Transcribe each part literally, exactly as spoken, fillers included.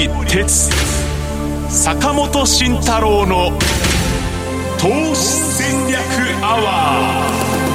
森哲坂本慎太郎の投資戦略アワ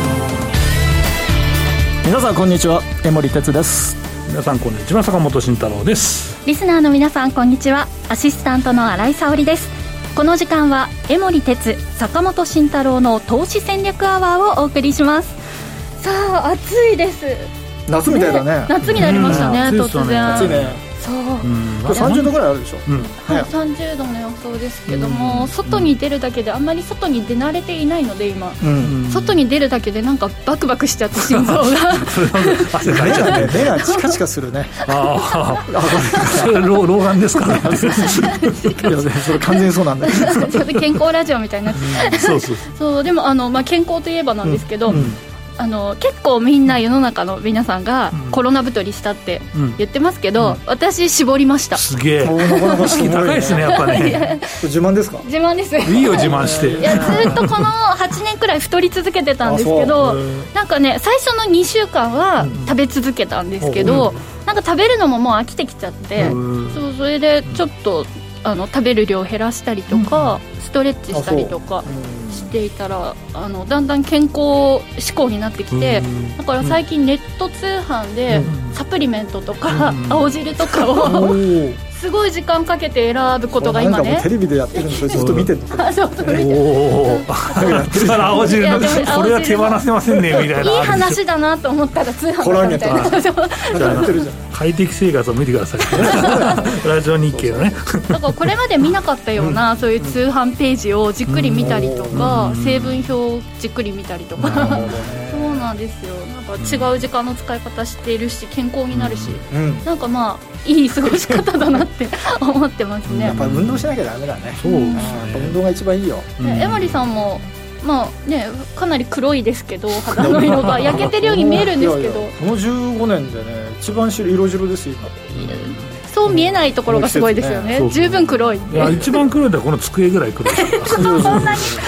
ー。皆さんこんにちは、江森哲です。 皆さんこんにちは、坂本慎太郎です。 リスナーの皆さんこんにちは、アシスタントの新井沙織です。この時間は江森哲坂本慎太郎の投資戦略アワーをお送りします。さあ暑いです。 夏みたいだ ね, ね夏になりましたね、 うん、 突然暑いね。 そう、うん、 これさんじゅうどぐらいあるでしょ、うん、 はい、さんじゅうどの予想ですけども、うん、外に出るだけであんまり外に出慣れていないので今、うん、外に出るだけでなんかバクバクしちゃって心臓が汗かいちゃって目がチカチカするね。ああそれ老眼ですかね。いやそれ完全にそうなんだよ。 ちょっと健康ラジオみたいになって、うん、そうそうそうでもあの、まあ、健康といえばなんですけど、うんうん、あの結構みんな世の中の皆さんがコロナ太りしたって言ってますけど、うん、私絞りました。 すげえ、なかなか意識高いですね、やっぱね。 自慢ですか？ 自慢です。 いいよ自慢して。 いやずっとこのはちねんくらい太り続けてたんですけど、なんかね最初のにしゅうかんは食べ続けたんですけど、うん、なんか食べるのももう飽きてきちゃって、うん、そうそれでちょっとあの食べる量減らしたりとか、うん、ストレッチしたりとかしていたら、あのだんだん健康志向になってきて、だから最近ネット通販でサプリメントとか青汁とかをすごい時間かけて選ぶことが今ね。 テレビでやってるんですよ、ずっと見てるんですよ。 そうそれお青汁のこれは手放せませんねみたいな。 いい話だなと思ったら通販とかみたいな。 じゃあ快適生活を見てください。ラジオ日経のね。 だからこれまで見なかったような、うん、そういう通販ページをじっくり見たりとか、うん、成分表をじっくり見たりとか、うん、そうなんですよ。なんか違う時間の使い方しているし健康になるし、うん、なんかまあいい過ごし方だなって思ってますね。 やっぱ運動しなきゃダメだね。そうですね、やっぱ運動が一番いいよ。 江森さんもまあね、かなり黒いですけど肌の色が焼けてるように見えるんですけど、いやいやこのじゅうごねんでね一番色白ですよ今。 そう見えないところがすごいですよね、うん、十分黒い。いや一番黒いのはこの机ぐらい黒い。 そんなにね、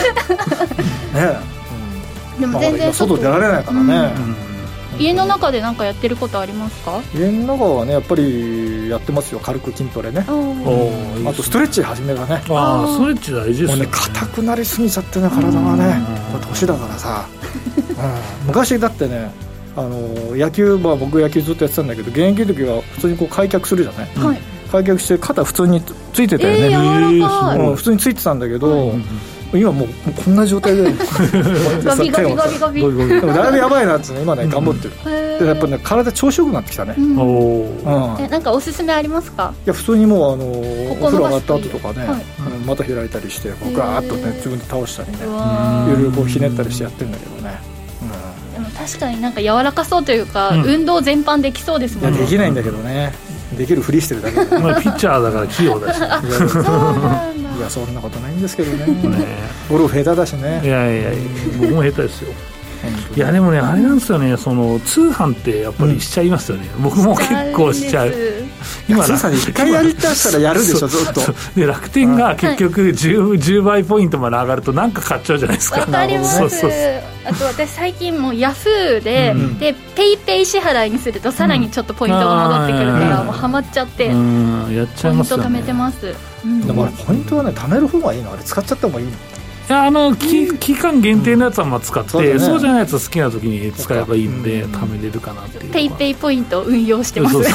うん、でも全然外出られないからね、うんうん、家の中で何かやってることありますか？ 家の中はねやっぱりやってますよ、軽く筋トレね。おあとストレッチ始めだね。 ああストレッチ大事ですね。 もうね硬くなりすぎちゃってね体がね、年だからさ、うん、昔だってねあの野球、まあ、僕野球ずっとやってたんだけど現役の時は普通にこう開脚するじゃない、はい、開脚して肩普通についてたよね、 えー、柔らかい、 うん、普通についてたんだけど、はい、今もうこんな状態でガビガビガビガビでもだいぶやばいなってね今ね頑張ってる、うん、でやっぱね体調子よくなってきたね、うんうん、えなんかおすすめありますか？ いや普通にもうあのお風呂上がった後とかね、はい、あの股開いたりしてこうガーッとね自分で倒したりねいろいろこうひねったりしてやってるんだけどね。 でも確かになんか柔らかそうというか、うん、運動全般できそうですもんね。 いやできないんだけどね、できるふりしてるだけで、 まあ、ピッチャーだから器用だし、ね、 いやそんなことないんですけど ね, ねゴルフ下手だしね。 いやいやいや僕も下手ですよ。いやでもねあれなんですよね、その通販ってやっぱりしちゃいますよね、うん、僕も結構しちゃう。 今通販一回やりたしたらやるでしょずっと。 で楽天が結局 10, じゅうばいポイントまで上がるとなんか買っちゃうじゃないですか。 わかります。そうそうそう。あと私最近もうヤフーで、うん、でペイペイ支払いにするとさらにちょっとポイントが戻ってくるから、うん、もうハマっちゃって、うん、 やっちゃいますよね。 ポイント貯めてます、うん、 でもあれポイントはね貯める方がいいの？あれ使っちゃった方がいいの？ いやあの期間限定のやつはまあ使って、うん そうだね、そうじゃないやつは好きな時に使えばいいんで貯めれるかなっていう。 ペイペイポイントを運用してます。そうそう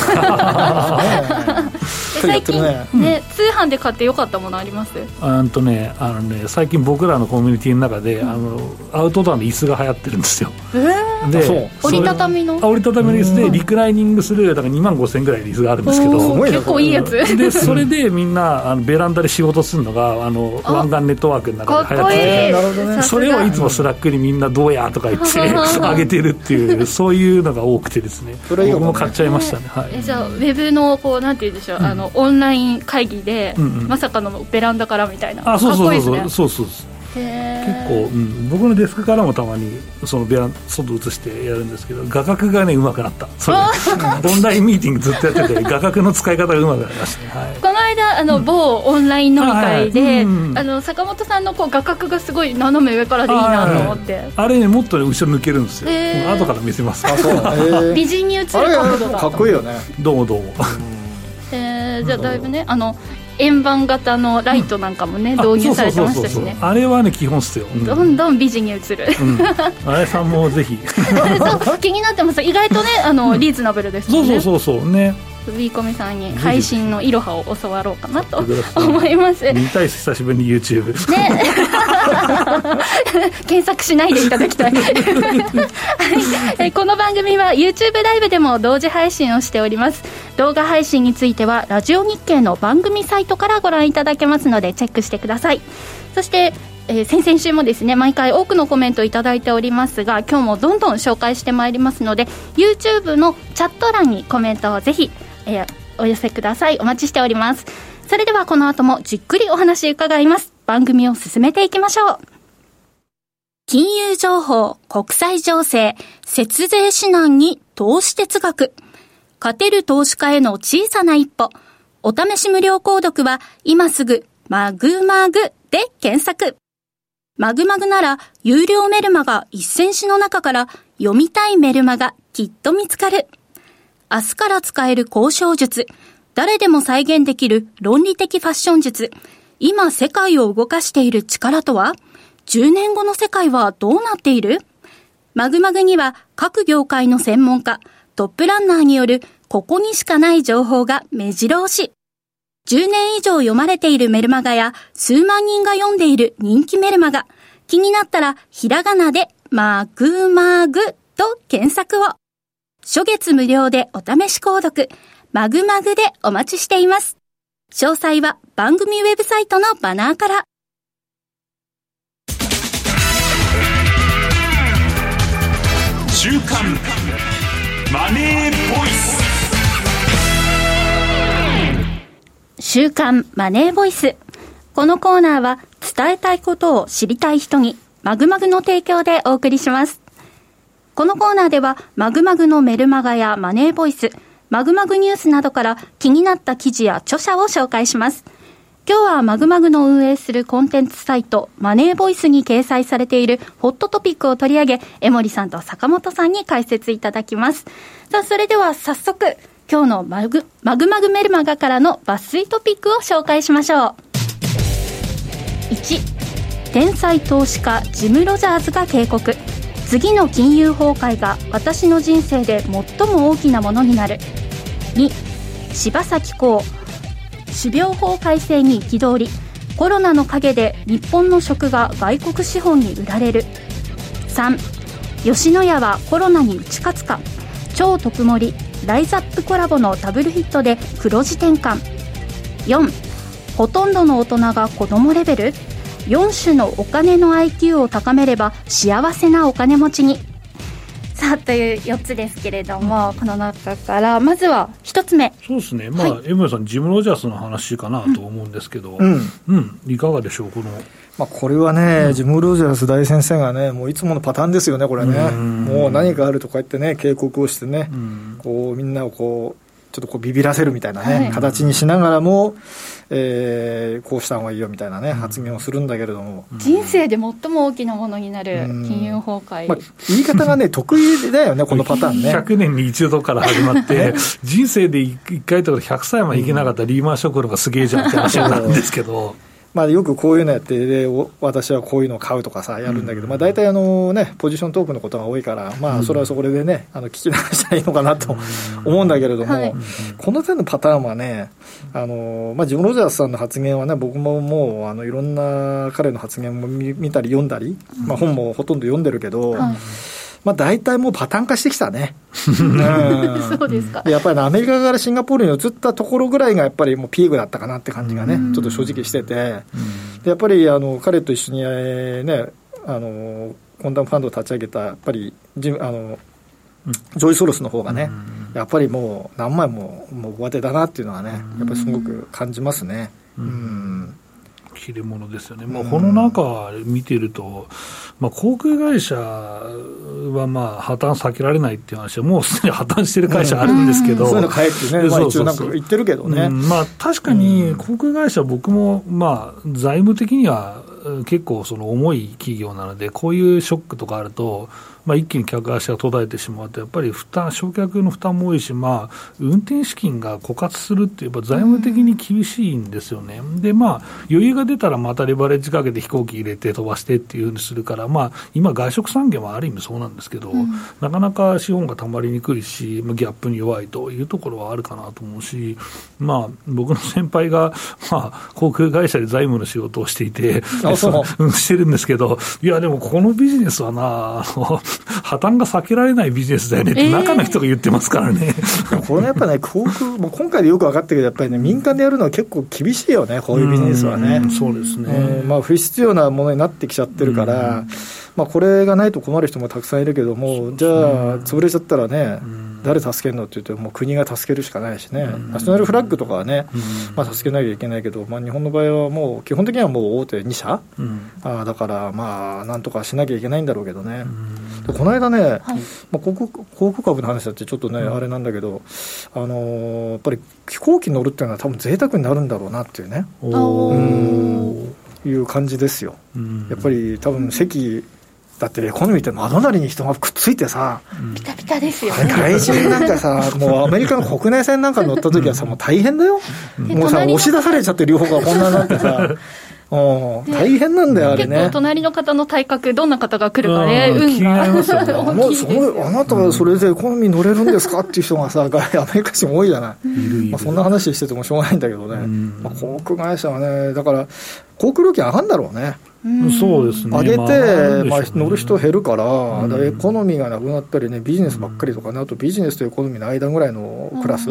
最近、ねね、通販で買ってよかったものあります？ あんと、ね、あのね最近僕らのコミュニティの中で、うん、あのアウトドアの椅子が流行ってるんですよ。えー、で折りたたみの折りたたみの椅子でリクライニングするだからにまんごせんえんぐらいの椅子があるんですけど、 結構いいやつでそれでみんなあのベランダで仕事するのがあの湾岸ネットワークの中で流行ってて、なるほどね、それをいつもスラックにみんなどうやとか言って上げてるっていうそういうのが多くてですね、それ僕も買っちゃいましたね、はい、 えじゃあウェブのこうなんて言うんでしょう、うん、あのオンライン会議で、うんうん、まさかのベランダからみたいな、 あそうそうそうかっこいいですね。 そうそうそう結構、うん、僕のデスクからもたまにそのベラン外映してやるんですけど画角がね上手くなった。それオンラインミーティングずっとやってて画角の使い方が上手くなりましたね、はい、 この間あの、うん、某オンライン飲み会で、はいはいうん、あの坂本さんのこう画角がすごい斜め上からでいいなと思って、はいはい、 あれねもっと、ね、後ろ抜けるんですよ、えー、後から見せます。 あそう、えー、美人に映る角度がかっこいいよね。 どうもどうもえー、じゃあだいぶね、あの円盤型のライトなんかもね、うん、導入されてましたしね。 あれはね基本っすよ、うん、 どんどん美人に映る、 うん、あれさんもぜひそう気になってます。意外とねあの、うん、リーズナブルですもんね。 そうそうそうそうね。 ビーコミさんに配信のいろはを教わろうかなと思います。 見たいです、久しぶりに YouTube ね検索しないでいただきたい、はい、この番組は YouTube ライブでも同時配信をしております。動画配信についてはラジオ日経の番組サイトからご覧いただけますのでチェックしてください。そしてえー、先々週もですね毎回多くのコメントいただいておりますが、今日もどんどん紹介してまいりますので YouTube のチャット欄にコメントをぜひ、えー、お寄せください。お待ちしております。それではこの後もじっくりお話伺います。番組を進めていきましょう。金融情報、国際情勢、節税指南に投資哲学、勝てる投資家への小さな一歩。お試し無料購読は今すぐマグマグで検索。マグマグなら有料メルマガせんしの中から読みたいメルマガきっと見つかる。明日から使える交渉術、誰でも再現できる論理的ファッション術、今世界を動かしている力とは、じゅうねんごの世界はどうなっている？マグマグには各業界の専門家、トップランナーによるここにしかない情報が目白押し。じゅうねん以上読まれているメルマガや数万人が読んでいる人気メルマガ。気になったらひらがなでマグマグと検索を。初月無料でお試し購読。マグマグでお待ちしています。詳細は番組ウェブサイトのバナーから。 週刊マネーボイス。 週刊マネーボイス。このコーナーは伝えたいことを知りたい人にマグマグの提供でお送りします。このコーナーではマグマグのメルマガやマネーボイス、マグマグニュースなどから気になった記事や著者を紹介します。今日はマグマグの運営するコンテンツサイトマネーボイスに掲載されているホットトピックを取り上げ、江森さんと坂本さんに解説いただきます。さあそれでは早速今日のマグマグマグメルマガからの抜粋トピックを紹介しましょう。いち、天才投資家ジム・ロジャーズが警告。次の金融崩壊が私の人生で最も大きなものになる。に、柴咲コウ、種苗法改正に憤り、コロナの陰で日本の食が外国資本に売られる。さん、吉野家はコロナに打ち勝つか。超特盛りライザップコラボのダブルヒットで黒字転換。よん、ほとんどの大人が子供レベル。よん種のお金の アイキュー を高めれば幸せなお金持ちに。さあというよっつですけれども、この中からまずはひとつめ。 そうですね、まあ、はい、江森さんジム・ロジャースの話かなと思うんですけど、うん、うん、いかがでしょうこの、 まあ、これはね、うん、ジム・ロジャース大先生がねもういつものパターンですよねこれね。うもう何かあるとこうやってね警告をしてね、うこうみんなをこうちょっとこうビビらせるみたいなね、はい、形にしながらも、えー、こうした方がいいよみたいなね、うん、発言をするんだけれども、 人生で最も大きなものになる金融崩壊、 まあ、言い方がね得意だよねこのパターンね。 ひゃくねんに一度から始まって人生でいっかいとかひゃくさいまでいけなかったリーマンショックのがすげえじゃんって話なんですけどまあ、よくこういうのやってで私はこういうのを買うとかさやるんだけど、まあ、大体あの、ね、ポジショントークのことが多いから、まあ、それはそれでねあの聞き流したらいいのかなと思うんだけれども、はい、この手のパターンはねあの、まあ、ジム・ロジャースさんの発言はね僕ももうあのいろんな彼の発言も 見, 見たり読んだり、まあ、本もほとんど読んでるけど、はい、まあ、大体もうパターン化してきたね、うん、 そうですか。 やっぱり、ね、アメリカからシンガポールに移ったところぐらいがやっぱりもうピークだったかなって感じがね、ちょっと正直してて、でやっぱりあの彼と一緒に、えーね、あのコンダムファンドを立ち上げたやっぱりジあのジョイ・ソロスの方がね、やっぱりもう何枚ももう上手だなっていうのはねやっぱりすごく感じますね。うん、うん切れ者ですよね。まあ、この中見てると、まあ、航空会社はまあ破綻避けられないっていう話はもうすでに破綻してる会社あるんですけど、うん、 そういうの変えってね、まあ、一応なんか言ってるけどね、 うん、まあ、確かに航空会社僕もまあ財務的には結構その重い企業なのでこういうショックとかあるとまあ、一気に客足が途絶えてしまうと、やっぱり負担、償却の負担も多いし、まあ、運転資金が枯渇するってやっぱ財務的に厳しいんですよね。で、まあ、余裕が出たらまたレバレッジかけて飛行機入れて飛ばしてっていうふうにするから、まあ、今外食産業もある意味そうなんですけど、うん、なかなか資本がたまりにくいし、ギャップに弱いというところはあるかなと思うし、まあ、僕の先輩が、まあ、航空会社で財務の仕事をしていて、そうしてるんですけど、いやでもこのビジネスはな、破綻が避けられないビジネスだよねって中の人が言ってますからね、えー、これやっぱね、航空もう今回でよく分かったけど、やっぱりね、民間でやるのは結構厳しいよね、こういうビジネスはね。 うそうですね、 えーまあ、不必要なものになってきちゃってるから、まあ、これがないと困る人もたくさんいるけども、じゃあ潰れちゃったらね、誰助けるのって言うと、もう国が助けるしかないしね、ナショナルフラッグとかはね、まあ、助けなきゃいけないけど、まあ、日本の場合はもう基本的にはもう大手に社、うん、あだからまあなんとかしなきゃいけないんだろうけどね、でこの間ね、はい、まあ、航空、航空株の話だってちょっとね、うん、あれなんだけど、あのー、やっぱり飛行機乗るっていうのは多分贅沢になるんだろうなっていうね、おうんいう感じですよ。やっぱり多分席だってエコノミーって窓なりに人がくっついてさ、 うん、ピタピタですよね。 外人なんかさ、もうアメリカの国内線なんか乗った時はさ、もう大変だよ、うん、もうさ押し出されちゃって両方がこんなになってさお大変なんだよあれね。 結構隣の方の体格どんな方が来るかね、 うん、気になりますよねもうそのあなたはそれでエコノミー乗れるんですかっていう人がさ、アメリカ人多いじゃない、うんまあ、そんな話しててもしょうがないんだけどね、うんまあ、航空会社はね、だから航空料金上がるんだろうね。 うん、そうですね、 上げて、まあまあ、乗る人減るから、うん、だからエコノミーがなくなったりね、ビジネスばっかりとかね、あとビジネスとエコノミーの間ぐらいのクラス、うん、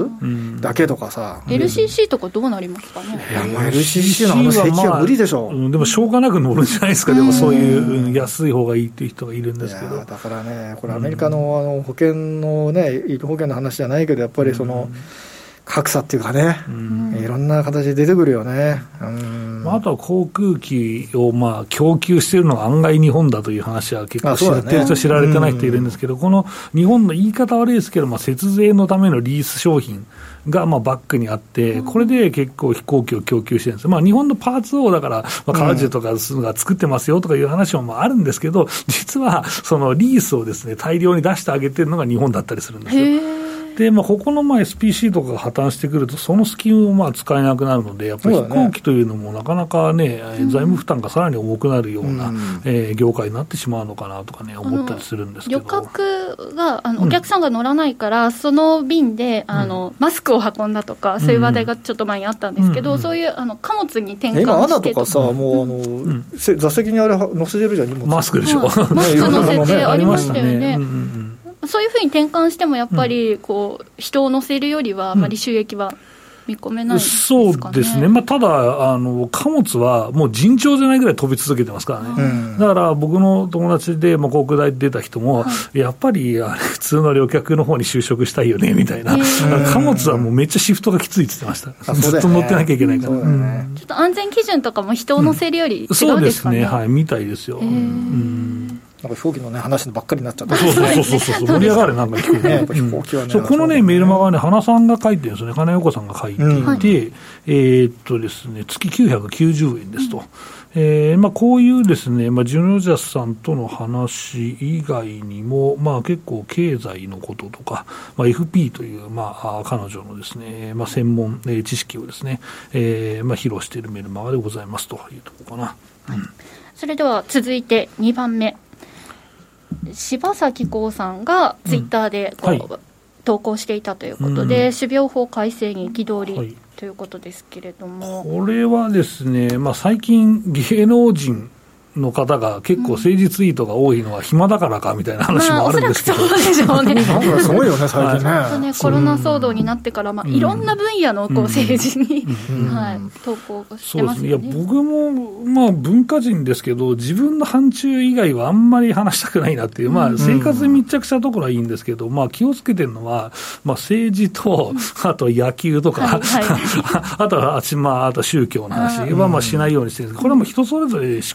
だけとかさ、 うん、エルシーシー とかどうなりますかね。 いやもう エルシーシー のあの席は無理でしょ、 まあうん、でもしょうがなく乗るんじゃないですか、でもそういう、うん、安い方がいいっていう人がいるんですけど。 いやだからね、これアメリカの、あの保険のね、医療保険の話じゃないけど、やっぱりその、うん格差っていうかね、うん、いろんな形で出てくるよね、うんまあ、あとは航空機をまあ供給しているのが案外日本だという話は結構知ってる人、知られてない人いるんですけど、この日本の言い方悪いですけど、まあ、節税のためのリース商品がまあバックにあって、これで結構飛行機を供給してるんです、まあ、日本のパーツをだから、まあ、カージェとかが作ってますよとかいう話もまああるんですけど、実はそのリースをですね大量に出してあげてるのが日本だったりするんですよ。でまあ、ここのまあ エスピーシー とかが破綻してくると、そのスキームもまあ使えなくなるので、やっぱり飛行機というのもなかなかね、うん、財務負担がさらに重くなるような、うんえー、業界になってしまうのかなとかね、思ったりするんですけど、 旅客があのお客さんが乗らないから、うん、その便であの、うん、マスクを運んだとか、そういう話題がちょっと前にあったんですけど、うん、そういうあの貨物に転換して今、アナとかさ、もうあの、うん、座席にあれ載せてるじゃん、荷物マスクでしょ、 マスク載せてありましたよね。そういうふうに転換してもやっぱりこう、うん、人を乗せるよりはあまり収益は見込めないですかね。 そうですね、まあ、ただあの貨物はもう尋常じゃないぐらい飛び続けてますからね、うん、だから僕の友達で、まあ、航空大で出た人も、はい、やっぱりあれ普通の旅客の方に就職したいよねみたいな、貨物はもうめっちゃシフトがきついって言ってました、ね、ずっと乗ってなきゃいけないから、ねうん、 ちょっと安全基準とかも人を乗せるより違うんですかね、 うん、そうですね、はい、みたいですよ、うんなんか飛行機の、ね、話ばっかりになっちゃった、 そうそうそうそう盛り上がるなんか飛行機、ね、飛行機はね、そうこのねメールマガはね花さんが書いてるんですよね、金横さんが書いていて、うん、えー、っとですね月きゅうひゃくきゅうじゅうえんですと、うんえーまあ、こういうですね、まあ、ジュノジャスさんとの話以外にも、まあ、結構経済のこととか、まあ、エフピー という、まあ、彼女のですね、まあ、専門、えー、知識をですね、えーまあ、披露しているメールマガでございますというところかな、はいうん、 それでは続いてにばんめ、柴咲コウさんがツイッターでこう、うんはい、投稿していたということで、うん、種苗法改正に憤り、はい、ということですけれども、 これはですね、まあ、最近芸能人の方が結構政治ツイートが多いのは暇だからかみたいな話もあるんですけど、 まあ、おそらくそうでしょうねなんかすごいよね最近ね、 はいね、コロナ騒動になってから、まあ、いろんな分野のこう政治に、うんはい、投稿してますよね。 そうですね、いや僕も、まあ、文化人ですけど自分の範疇以外はあんまり話したくないなっていう、まあ、生活に密着したところはいいんですけど、まあ、気をつけてるのは、まあ、政治とあと野球とか、はいはい、あとは、まあ、あと宗教の話はまあしないようにしてるんですけど、これはもう人それぞれ思考が違い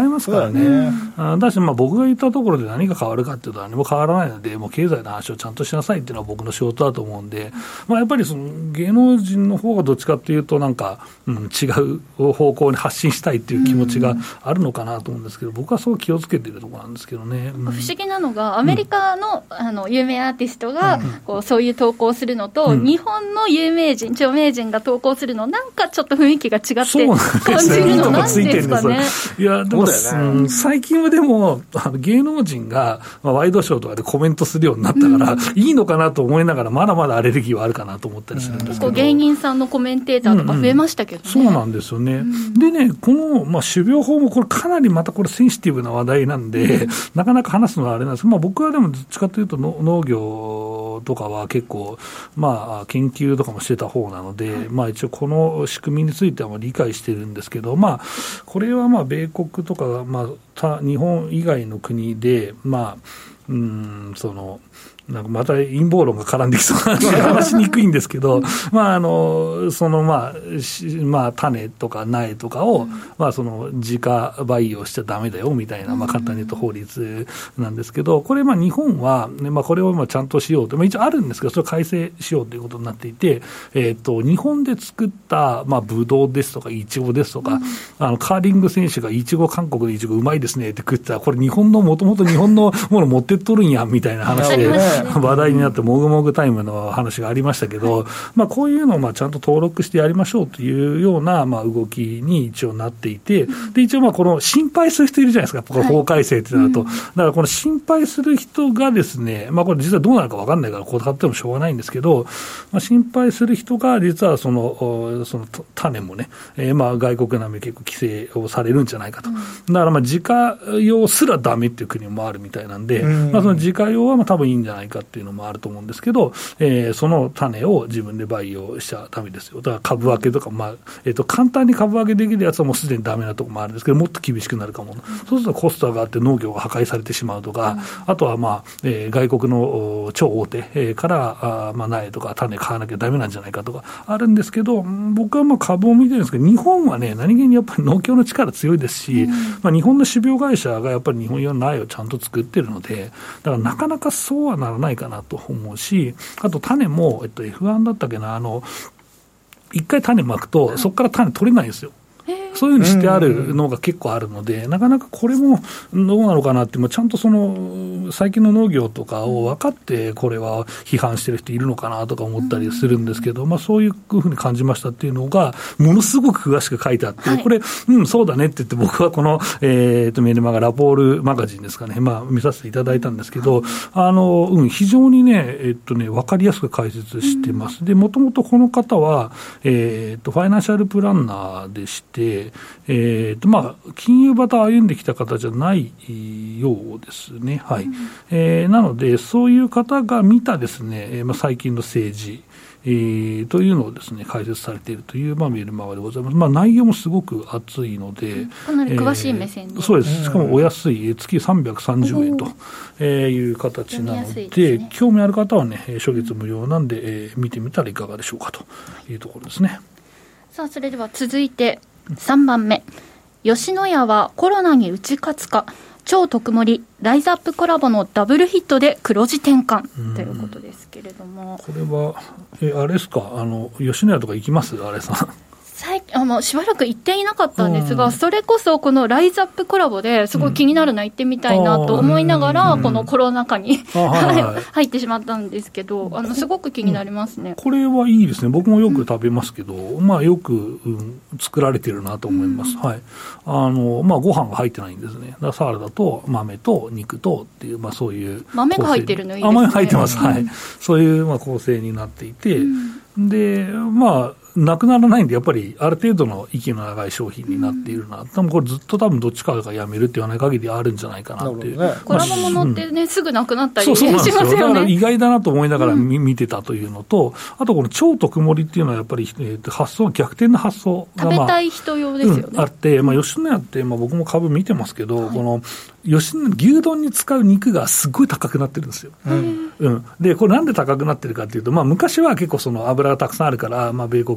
いますからね。ね、うん、だし、まあ、僕が言ったところで何が変わるかっていうと何も変わらないので、もう経済の話をちゃんとしなさいっていうのは僕の仕事だと思うんで、まあ、やっぱりその芸能人の方がどっちかっていうとなんか、うん、違う方向に発信したいっていう気持ちがあるのかなと思うんですけど、僕はそう気をつけてるところなんですけどね。うん、 不思議なのがアメリカの、うん、あの有名アーティストがこうそういう投稿するのと、うん、日本の有名人著名人が投稿するのなんかちょっと雰囲気が違って感じるのなんですかね。 いやでも、ね、うん、最近はでもあの芸能人が、まあ、ワイドショーとかでコメントするようになったから、うん、いいのかなと思いながらまだまだアレルギーはあるかなと思ったりするんですけど、うん、 芸人さんのコメンテーターとか増えましたけどね。 うんうん、そうなんですよね。うん、でねこの、まあ、種苗法もこれかなりまたこれセンシティブな話題なんで、うん、なかなか話すのはあれなんですけど、まあ、僕はでもどっちかというとの農業とかは結構、まあ、研究とかもしてた方なので、はい、まあ、一応この仕組みについては理解してるんですけど、まあ、これはまあ米国とか、まあ、他日本以外の国で、まあ、うーんそのなんかまた陰謀論が絡んできそうなので話しにくいんですけど、まああのそのまあまあ種とか苗とかを、まあその自家培養しちゃダメだよみたいな、まあ簡単に言うと法律なんですけど、これまあ日本はね、まあこれをまあちゃんとしようと、まあ一応あるんですけど、それを改正しようということになっていて、えっと日本で作ったまあブドウですとかイチゴですとか、あのカーリング選手がイチゴ韓国でイチゴうまいですねって食ってたら、これ日本のもともと日本のもの持ってっとるんやみたいな話で。話題になってもぐもぐタイムの話がありましたけど、はい、まあ、こういうのをまあちゃんと登録してやりましょうというようなまあ動きに一応なっていて、で一応まあこの心配する人いるじゃないですか、この法改正ってなると、はい、だからこの心配する人がですね、まあ、これ実はどうなるか分かんないからこう買ってもしょうがないんですけど、まあ、心配する人が実はその、その種もね、えー、まあ外国並み結構規制をされるんじゃないかと、だからまあ自家用すらダメっていう国もあるみたいなんで、まあ、その自家用はまあ多分いいんじゃないかっていうのもあると思うんですけど、えー、その種を自分で培養しちゃダメですよ。だから株分けとか、まあえー、と簡単に株分けできるやつはもうすでにダメなところもあるんですけど、もっと厳しくなるかも、うん、そうするとコストがあって農業が破壊されてしまうとか、うん、あとは、まあえー、外国の超大手、えー、からあ、まあ、苗とか種買わなきゃダメなんじゃないかとかあるんですけど、僕はまあ株を見てるんですけど、日本はね何気にやっぱり農協の力強いですし、うん、まあ、日本の種苗会社がやっぱり日本用の苗をちゃんと作ってるので、だからなかなかそうはならないかなと思うし、あと種も、えっと、エフワン だったっけな、あの一回種まくとそこから種取れないんですよ。そういうふうにしてあるのが結構あるので、なかなかこれもどうなのかなって、ちゃんとその最近の農業とかを分かってこれは批判してる人いるのかなとか思ったりするんですけど、まあ、そういうふうに感じましたっていうのがものすごく詳しく書いてあって、はい、これ、うん、そうだねって言って僕はこの、えー、とメルマガラポールマガジンですかね、まあ、見させていただいたんですけど、あの、うん、非常にね、えっとね、分かりやすく解説してます。で、もともとこの方は、えー、とファイナンシャルプランナーでして、えーとまあ、金融バタ歩んできた方じゃないようですね、はい、うん、えー、なのでそういう方が見たですね、えーまあ、最近の政治、えー、というのをですね解説されているという、まあ、メールマガでございます。まあ、内容もすごく熱いので、うん、 かなり詳しい目線で、 えー、そうです。しかもお安い、月さんびゃくさんじゅうえんという形なの で, で、ね、興味ある方はね初月無料なんで、えー、見てみたらいかがでしょうかというところですね。 さあ、それでは続いてさんばんめ、吉野家はコロナに打ち勝つか、超特盛ライズアップコラボのダブルヒットで黒字転換ということですけれども、 これはえあれですか、あの吉野家とか行きます？あれさん最あのしばらく行っていなかったんですが、それこそこのライズアップコラボですごい気になるな、行ってみたいなと思いながら、うん、このコロナ禍に、はいはい、入ってしまったんですけど、あのすごく気になりますね。 これはいいですね。僕もよく食べますけど、うん、まあ、よく、うん、作られてるなと思います、うん、はい。あのまあ、ご飯が入ってないんですね。だからサラダと豆と肉とっていう、まあ、そういう豆が入ってるのいいですね。 豆が入ってます、はい、うん、そういうまあ構成になっていて、うん、でまあなくならないんで、やっぱりある程度の息の長い商品になっているな、うん、多分これずっと多分どっちかがやめるって言わない限りあるんじゃないかなっていう、ね、 コラボものってね、うん、すぐなくなったりしますよね。 そうそうなんですよ。だから意外だなと思いながら 見,、うん、見てたというのと、あとこの超特盛っていうのはやっぱり、えー、発想逆転の発想が、まあ、 食べたい人用ですよね、 うん、あって、まあ、吉野家って、まあ、僕も株見てますけど、はい、この吉野牛丼に使う肉がすごい高くなってるんですよ、うんうん、でこれなんで高くなってるかっていうと、まあ、昔は結構その油がたくさんあるから、まあ、米国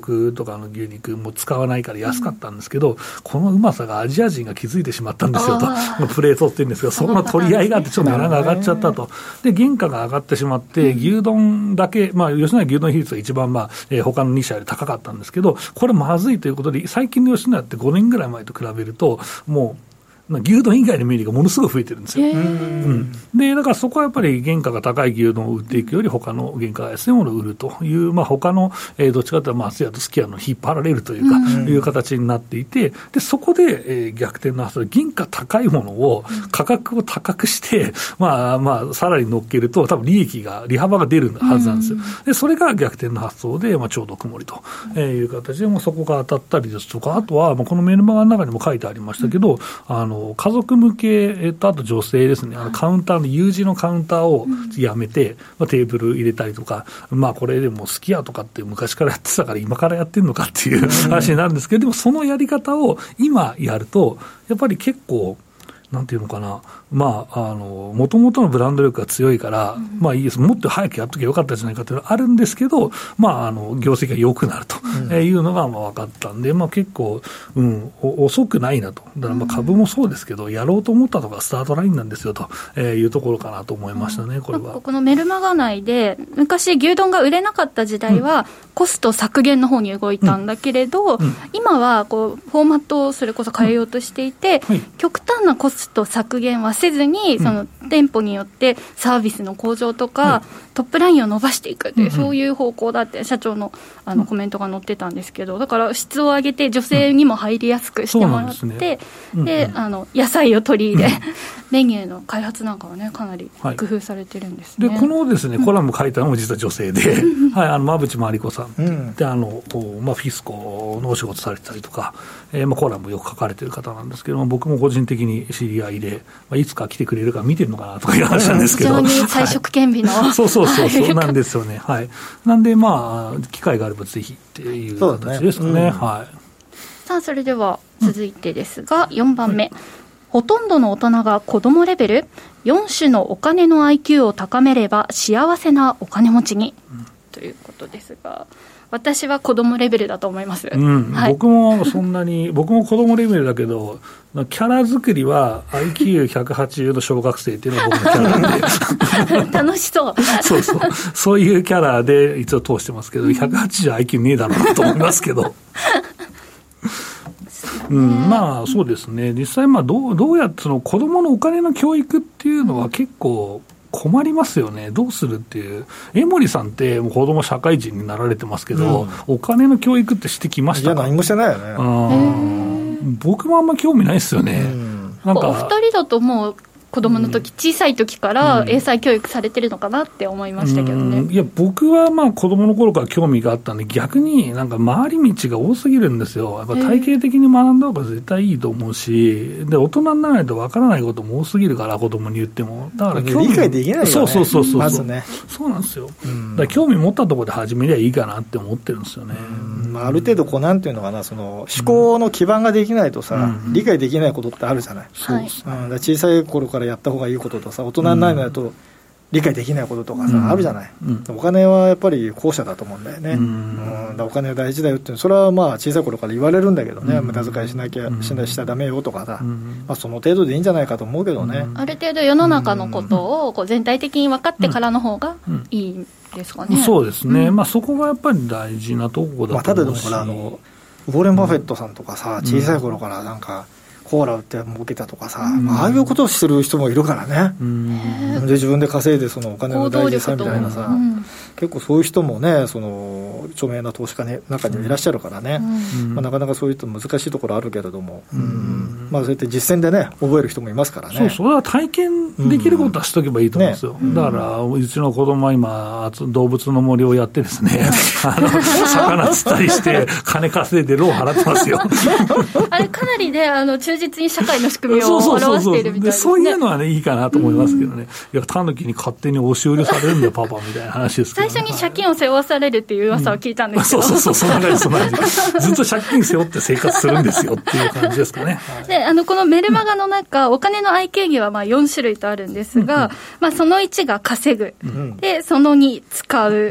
国とかの牛肉も使わないから安かったんですけど、うん、このうまさがアジア人が気づいてしまったんですよと、プレートって言うんですが、その取り合いがあってちょっと値段が上がっちゃったと。で原価が上がってしまって牛丼だけ、まあ、吉野家牛丼比率が一番、まあえー、他のに社より高かったんですけど、これまずいということで最近の吉野家ってごねんぐらい前と比べるともう牛丼以外のメニューがものすごい増えてるんですよ、うん、でだからそこはやっぱり原価が高い牛丼を売っていくより他の原価が安いものを売るという、まあ、他の、えー、どっちかというと松屋とすき家の引っ張られるというか、うん、いう形になっていて、でそこで、えー、逆転の発想で原価高いものを価格を高くして、まあまあ、さらに乗っけると多分利益が利幅が出るはずなんですよ、うん、でそれが逆転の発想で、まあ、ちょうど曇りという形でもうそこが当たったりですとか、あとは、まあ、このメルマガの中にも書いてありましたけど、うん、あの家族向け、えっと、あと女性ですね、あのカウンターの U 字のカウンターをやめて、うんまあ、テーブル入れたりとか、まあ、これでもすき家とかって昔からやってたから今からやってるのかっていう話になるんですけど、でもそのやり方を今やるとやっぱり結構なんていうのかな、まあ、あの、もともとのブランド力が強いから、うん、まあいいです。もっと早くやっときゃよかったじゃないかというのはあるんですけど、まあ、あの、業績が良くなるというのが、まあ分かったんで、まあ結構、うん、遅くないなと。だからまあ株もそうですけど、やろうと思ったとかスタートラインなんですよというところかなと思いましたね、うん、これは。 このメルマガ内で、昔牛丼が売れなかった時代は、コスト削減の方に動いたんだけれど、うんうん、今はこう、フォーマットをそれこそ変えようとしていて、うんはい、極端なコストコスト削減はせずに、その店舗によってサービスの向上とか、うん、トップラインを伸ばしていくという、うん、そういう方向だって社長の、あのコメントが載ってたんですけど、だから質を上げて女性にも入りやすくしてもらって、うんで、ねうん、あの野菜を取り入れ、うん、メニューの開発なんかはねかなり工夫されてるんですね、 はい、でこのですねコラム書いたのも実は女性で、はい、あの馬淵真理子さん、うん、であの、まあ、フィスコのお仕事されてたりとか、えーまあ、コラムよく書かれてる方なんですけども、僕も個人的に知り合いで、まあ、いつか来てくれるか見てるのかなとかいう話なんですけど、 非常に彩色兼備の、 はい、そうそうそうそうなんですよね、はい、なんでまあ機会があればぜひっていう形ですかね、ねうんはい、 さあそれでは続いてですが、うん、よんばんめ、ほとんどの大人が子供レベル、よん種のお金の アイキュー を高めれば幸せなお金持ちに、うん、ということですが、私は子供レベルだと思います、 うんはい、僕もそんなに僕も子供レベルだけどキャラ作りは アイキューひゃくはちじゅう の小学生っていうのが僕のキャラなんで楽しそうそうそうそういうキャラで一応通してますけど、ひゃくはちじゅう アイキュー ねえだろうなと思いますけどうん、まあそうですね、実際まあどう、どうやってその子どものお金の教育っていうのは結構困りますよね、どうするっていう。江森さんってもう子ども社会人になられてますけど、うん、お金の教育ってしてきましたか？ いや何もしてないよね。 あ僕もあんま興味ないですよね、うん、 なんかお二人だともう子供の時、小さい時から英才教育されてるのかなって思いましたけどね、 うん、いや僕はまあ子供の頃から興味があったんで、逆になんか回り道が多すぎるんですよ。やっぱ体系的に学んだ方が絶対いいと思うし、で大人にならないとわからないことも多すぎるから、子供に言ってもだから興味理解できないよね。 そうそうそうそう、 まずね、 そうなんですよ、うん、だから興味持ったところで始めりゃいいかなって思ってるんですよね、 うんまあ、ある程度こうなんていうのかな、その思考の基盤ができないとさ、うん、理解できないことってあるじゃない、 そうですね、 うん、だ小さい頃からやった方がいいこととさ、大人にならないと理解できないこととかさ、うん、あるじゃない、うん、お金はやっぱり後者だと思うんだよね、うんうん、だお金は大事だよって、それはまあ小さい頃から言われるんだけどね、うん、無駄遣いしなきゃ、うん、しなしちゃダメよとかさ、うんまあ、その程度でいいんじゃないかと思うけどね、 うん、ある程度世の中のことをこう全体的に分かってからの方がいいですかね、 うん、そうですね、うんまあ、そこがやっぱり大事なところだと思うし、まあ、ただでもほらあのウォーレン・バフェットさんとかさ、小さい頃からなんかコーラ売って儲けたとかさ、うんまあ、ああいうことをする人もいるからね、うん、で自分で稼いでそのお金の大事さみたいなさ、うん、結構そういう人もね、その著名な投資家の中にいらっしゃるからね、うんまあ、なかなかそういう人難しいところあるけれども、うんうんまあ、そうやって実践でね覚える人もいますからね。 そうそれは体験できることはしとけばいいと思うんですよ、うんね、だからうちの子供は今動物の森をやってですねあの魚釣ったりして金稼いで労払ってますよあれかなりねあの忠実に社会の仕組みを表しているみたいですね。 そういうのはねいいかなと思いますけどね、うん、いやタヌキに勝手に押し売りされるんだよパパみたいな話ですけど、ね、 最初に借金を背負わされるっていう噂を聞いたんですけど、 うん、そうそうそうそんな感じそんな感じずっと借金背負って生活するんですよっていう感じですかねであのこのメルマガの中、うん、お金の アイキュー 義はまあよん種類とあるんですが、うんうんまあ、そのいちが稼ぐ、うん、でそのに使う、うん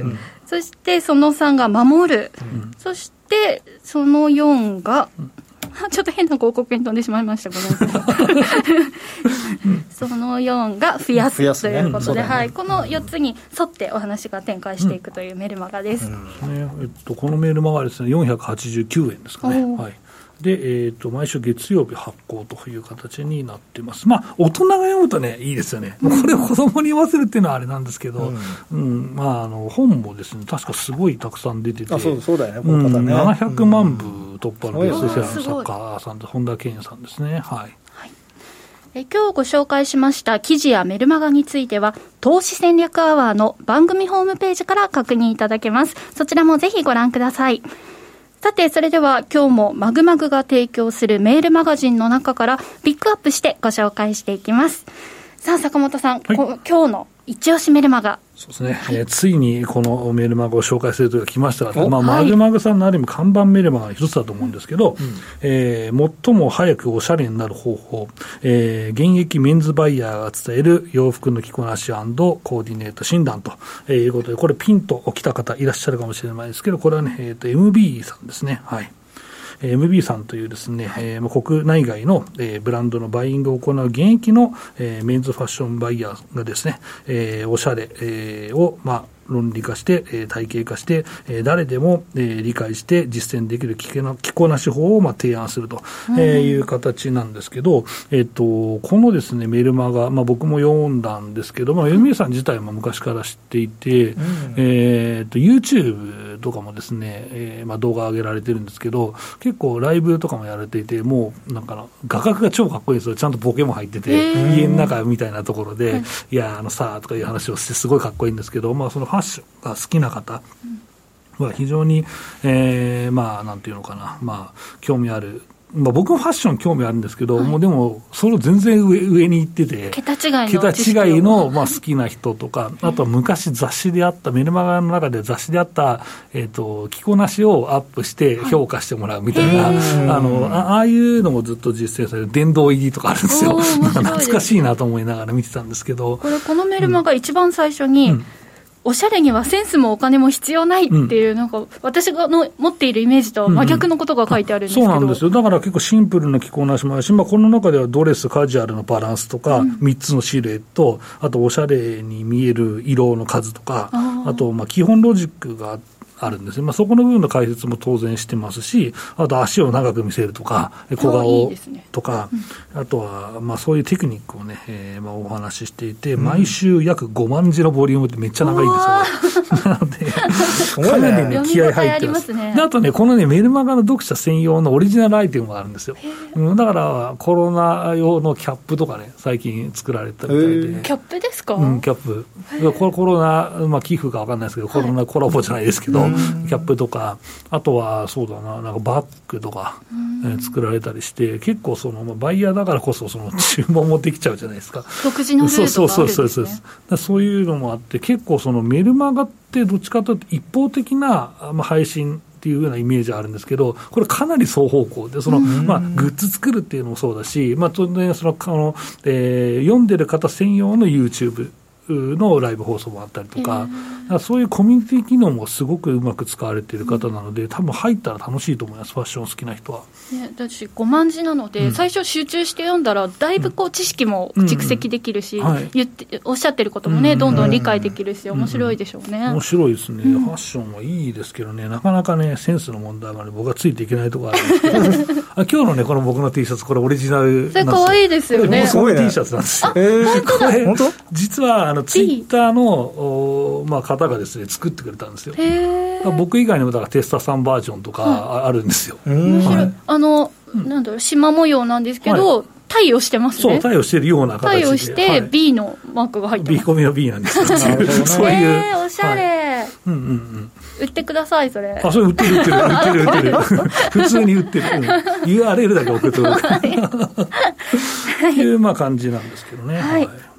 そしてそのさんが守る、うん、そしてそのよんが、うん、ちょっと変な広告に飛んでしまいました。ごめんなさい。そのよんが増やすということで、ね、はい、このよっつに沿ってお話が展開していくというメルマガです。うんうんね、えっと、このメルマガはですね、よんひゃくはちじゅうきゅうえんですかね。はい。で、えー、と毎週月曜日発行という形になっています。まあ、大人が読むとね、いいですよね。これを子供に読ませるっていうのはあれなんですけど、うんうん、まあ、あの本もですね、確かすごいたくさん出てて、 あ、そう、そうだよね、この方ね、うん、 ななひゃくまんぶ突破のベストセラーの作家さんで、本田健さんですね。はい。 え今日ご紹介しました記事やメルマガについては、投資戦略アワーの番組ホームページから確認いただけます。そちらもぜひご覧ください。さて、それでは今日もマグマグが提供するメールマガジンの中からピックアップしてご紹介していきます。さあ、坂本さん、はい、今日の一押しメルマガ。 そうですね、はい、えー、ついにこのメルマガを紹介するときが来ましたが、まあ、マグマグさんのある意味看板メルマガの一つだと思うんですけど、うん、えー、最も早くおしゃれになる方法、えー、現役メンズバイヤーが伝える洋服の着こなし&コーディネート診断ということで、これピンと来た方いらっしゃるかもしれないですけど、これはね、えー、と エムビー さんですね。はい。エムビー さんというですね、えー、国内外の、えー、ブランドのバイイングを行う現役の、えー、メンズファッションバイヤーがですね、えー、おしゃれ、えー、を、まあ、論理化して、えー、体系化して、えー、誰でも、えー、理解して実践できる着こなし法を、まあ、提案すると、えー、いう形なんですけど、えー、とこのですねメルマガ、まあ、僕も読んだんですけど、まあ、エムビー さん自体も昔から知っていて、うん、えー、と YouTube とかもですね、えーまあ、動画上げられてるんですけど、結構ライブとかもやられていて、もうなんか画角が超かっこいいんですよ。ちゃんとボケも入ってて、家の中みたいなところで、はい、いやあのさとかいう話をしてすごいかっこいいんですけど、まあ、そのファッションが好きな方は非常に、えー、まあなんていうのかな、まあ興味ある。まあ、僕もファッション興味あるんですけど、はい、もうでもそれ全然 上, 上に行ってて、 桁違いの桁違いの、まあ、好きな人とか、あとは昔雑誌であったメルマガの中で雑誌であった、えー、と着こなしをアップして評価してもらうみたいな、はい、あの あ, ああいうのもずっと実践される殿堂入りとかあるんですよ。懐かしいなと思いながら見てたんですけど、 これこのメルマガ一番最初に、うんうん、おしゃれにはセンスもお金も必要ないっていう、うん、なんか私がの持っているイメージと真逆のことが書いてあるんですけど、うんうん、 そうなんですよ。だから結構シンプルな着こなしもあるし、まあ、この中ではドレスカジュアルのバランスとか、うん、みっつのシルエット、あとおしゃれに見える色の数とか、 あ, あとまあ基本ロジックがあるんですね。まあ、そこの部分の解説も当然してますし、あと足を長く見せるとか、小顔とか、いい、ね、うん、あとはまあそういうテクニックをね、えー、まあお話ししていて、うん、毎週約ごまんじのボリュームってめっちゃ長いんですよ。なのでかなりね気合入ってます。であとね、このねメルマガの読者専用のオリジナルアイテムがあるんですよ。だからコロナ用のキャップとかね、最近作られたみたいで。 キャップですか？ うん、キャップ。これコロナ、まあ、寄付か分かんないですけど、コロナコラボじゃないですけど、はい、キャップとか、あとはそうだな、なんかバッグとか、えー、作られたりして、結構その、まあ、バイヤーだからこそその注文もできちゃうじゃないですか。 独自のルートがあるんですね。そうそうそうそう。 そういうのもあって、結構そのメルマガってどっちかというと一方的な、まあ、配信っていうようなイメージあるんですけど、これかなり双方向で、その、まあ、グッズ作るっていうのもそうだし、まあ、当然その、あの、えー、読んでる方専用の YouTubeのライブ放送もあったりとか、えー、そういうコミュニティ機能もすごくうまく使われている方なので、多分入ったら楽しいと思います。ファッション好きな人は、 ね、私ごまん字なので、うん、最初集中して読んだらだいぶこう知識も蓄積できるし、うんうんはい、言っておっしゃってることもね、うん、どんどん理解できるし、面白いでしょうね、うん、 面白いですね、うん、ファッションはいいですけどね、なかなかねセンスの問題まで僕はついていけないところがあるんですけどあ今日のねこの僕の T シャツ、これオリジナルなんですよ。 それ可愛いですよね。 すごい T シャツなんですよ。 えー、 これ本当実はあのツイッターの、まあ、方がですね作ってくれたんですよ。へー、僕以外にもだからテスタさんバージョンとかあるんですよ。 はい、面白い、はい、あの、うん、なんだろう、縞模様なんですけど、はい、対応してますね。 そう、対応してるような形で対応して、はい、B のマークが入ってます。 B 込みの B なんですよそういう、 えー、おしゃれ、はい、 うんうんうん、 売ってくださいそれ。 あ、それ売ってる売ってる売ってる売ってる普通に売ってる、うん、ユーアールエル だけ送っておくというまあ感じなんですけどね。はい、はい、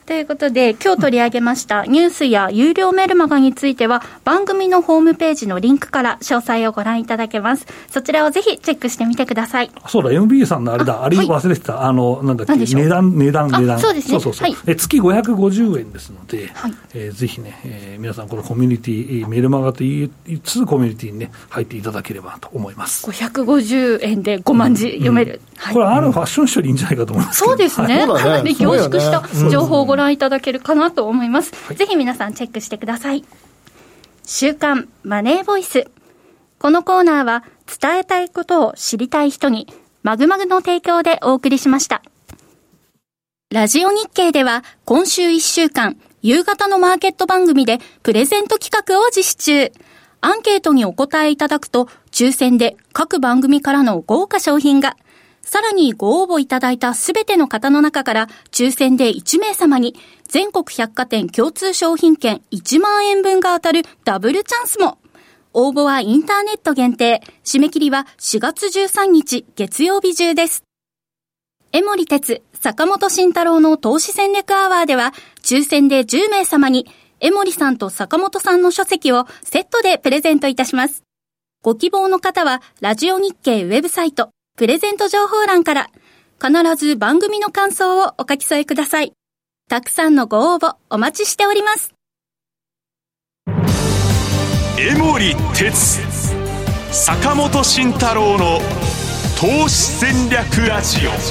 ということで今日取り上げましたニュースや有料メルマガについては番組のホームページのリンクから詳細をご覧いただけます。そちらをぜひチェックしてみてください。 そうだ エムビー さんのあれだ あ, あれ忘れてた、はい、あのなんだっけ値段値段値段そうですね、そうそうそう、 はい、え月ごひゃくごじゅうえんですので、 はい、 えー、ぜひね、えー、皆さんこのコミュニティメルマガと言いつつコミュニティにね入っていただければと思います。 ごひゃくごじゅうえんでごまん字読める、うんはい、 これあるファッションショーでいいんじゃないかと思いますけど、 そうですね、 はい、 かなり凝縮した情報をご覧いただけるかなと思います、はい、ぜひ皆さんチェックしてください。週刊マネーボイス、このコーナーは伝えたいことを知りたい人にマグマグの提供でお送りしました。ラジオ日経では今週いっしゅうかん夕方のマーケット番組でプレゼント企画を実施中。アンケートにお答えいただくと抽選で各番組からの豪華商品が、さらにご応募いただいたすべての方の中から抽選でいちめいさまに全国百貨店共通商品券いちまんえんぶんが当たるダブルチャンスも。応募はインターネット限定。締め切りはしがつじゅうさんにち月曜日中です。江守哲、坂本慎太郎の投資戦略アワーでは抽選でじゅうめいさまに江守さんと坂本さんの書籍をセットでプレゼントいたします。ご希望の方はラジオ日経ウェブサイトプレゼント情報欄から必ず番組の感想をお書き添えください。たくさんのご応募お待ちしております。 江守哲、坂本慎太郎の投資戦略ラジオ。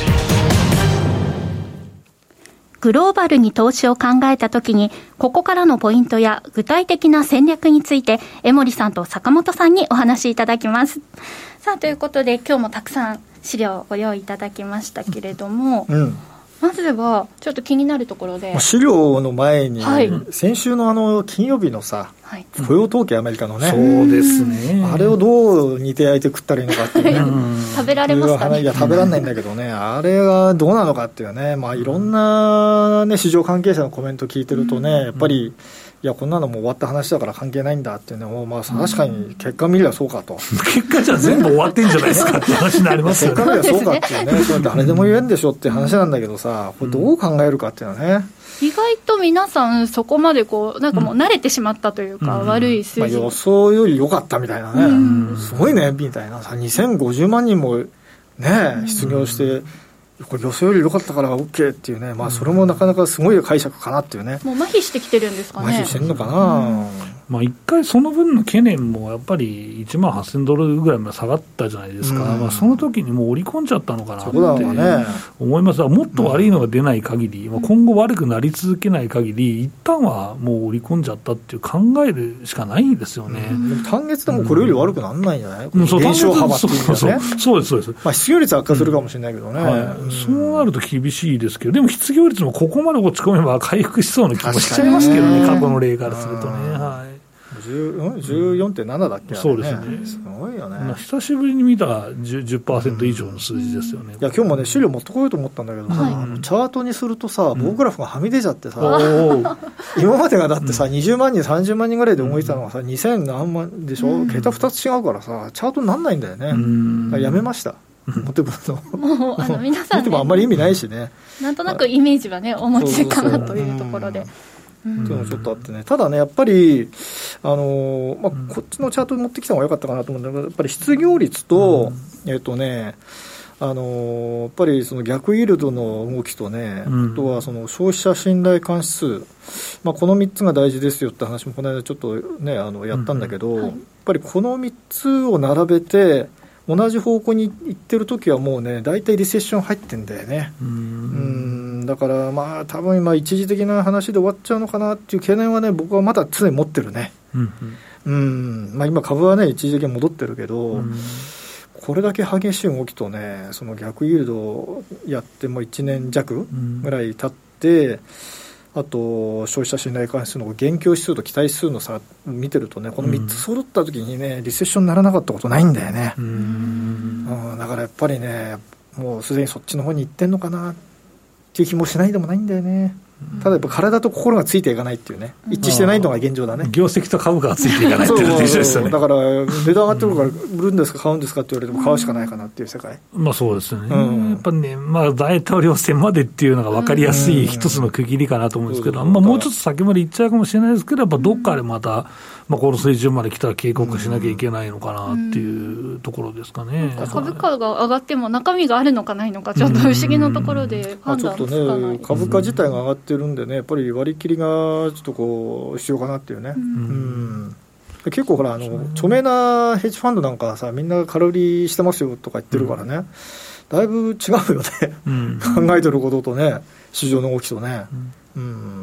グローバルに投資を考えたときに、ここからのポイントや具体的な戦略について、江守さんと坂本さんにお話しいただきます。さあ、ということで、今日もたくさん資料をご用意いただきましたけれども、うん、まずは、ちょっと気になるところで。 資料の前に、はい、先週のあの、金曜日のさ、はい、雇用統計アメリカのね、 そうですね。 あれをどう煮て焼いて食ったらいいのかっていうね。 食べられますかね。 いや、食べられないんだけどね、あれがどうなのかっていうね、まあ、いろんな、ね、市場関係者のコメント聞いてるとね、やっぱり、いやこんなのもう終わった話だから関係ないんだっていうのを、まあ、確かに結果見ればそうかと、 結果じゃ全部終わってんじゃないですかって話になりますよね。 結果見ればそうかっていうね、それ誰でも言えんでしょっていう話なんだけどさ、これどう考えるかっていうのはね、 意外と皆さんそこまでこうなんかもう慣れてしまったというか、うん、悪い数字、 まあ、予想より良かったみたいなね、うん、すごいねみたいなさ、にせんごじゅうまんにんもね失業して、うん、これ予想より良かったから OK っていうね、まあ、それもなかなかすごい解釈かなっていうね。 もう麻痺してきてるんですかね。 麻痺してるのかな、うんまあ、一回その分の懸念もやっぱりいちまんはっせんドルぐらいまで下がったじゃないですか、うんまあ、その時にもう織り込んじゃったのかなって思います。もっと悪いのが出ない限り、うん、今後悪くなり続けない限り一旦はもう織り込んじゃったっていう考えるしかないんですよね、 うん、単月でもこれより悪くならないんじゃない、うん、減少幅っていうのはね。 そうそうですそうです、 まあ、失業率悪化するかもしれないけどね、うんはいうん、そうなると厳しいですけど、でも失業率もここまで落ち込めば回復しそうな気もしちゃいますけどね、過去の例からするとね、はいじゅうよんてんなな だっけ、ね、 そうですね、 すごいよね、 まあ、久しぶりに見た じゅっパーセント 以上の数字ですよね、 うん、いや今日もね資料持ってこようと思ったんだけどさ、はい、あのチャートにするとさ棒グラフがはみ出ちゃってさ、うん、今までがだってさ、うん、にじゅうまんにんさんじゅうまんにんぐらいで動いてたのがさにせんなんまんでしょ、うん、桁ふたつ違うからさチャートになんないんだよね、うん、やめました持ってくるのもうあの皆さん、ね、 見てもあんまり意味ないしね、 なんとなくイメージはねお持ちかなというところでっていうのもちょっとあってね、ただねやっぱり、あのーまあ、こっちのチャートに持ってきた方が良かったかなと思うんだけど、やっぱり失業率と、うん、えっとねあのー、やっぱりその逆イールドの動きとね、うん、あとはその消費者信頼感指数、まあ、このみっつが大事ですよって話もこの間ちょっとねあのやったんだけど、うんはい、やっぱりこのみっつを並べて同じ方向に行ってるときはもうね大体リセッション入ってんだよね。うんうんだからまあ多分今一時的な話で終わっちゃうのかなっていう懸念はね僕はまだ常に持ってるね。うんうんまあ、今株はね一時的に戻ってるけど、うんこれだけ激しい動きとねその逆イールドをやってもいちねんじゃくぐらい経って、うん、あと消費者信頼感指数の現況指数と期待指数の差見てるとねこのみっつ揃った時にねリセッションにならなかったことないんだよね。うん、うん、だからやっぱりねもうすでにそっちの方に行ってんのかなっていう気もしないでもないんだよね。 ただやっぱ体と心がついていかないっていうね、一致してないのが現状だね。 業績と株価がついていかないっていうのと一緒ですよね。 だから値段上がってるから売るんですか買うんですかって言われても買うしかないかなっていう世界。 まあそうですよね、うん、やっぱね、まあ、大統領選までっていうのが分かりやすい一つの区切りかなと思うんですけど、まあ、もうちょっと先まで行っちゃうかもしれないですけど、やっぱどっかでまた、まあ、この水準まで来たら警告しなきゃいけないのかなっていうところですかね。 株価が上がっても中身があるのかないのかちょっと不思議なところで判断つかない、 まあ、ちょっとね株価自体が上がってるんでね、やっぱり割り切りがちょっとこう必要かなっていうね、うんうん結構ほらあの著名なヘッジファンドなんかはさみんな空売りしてますよとか言ってるからね、うん、だいぶ違うよね、うん、考えてることとね市場の動きとね、うんうん、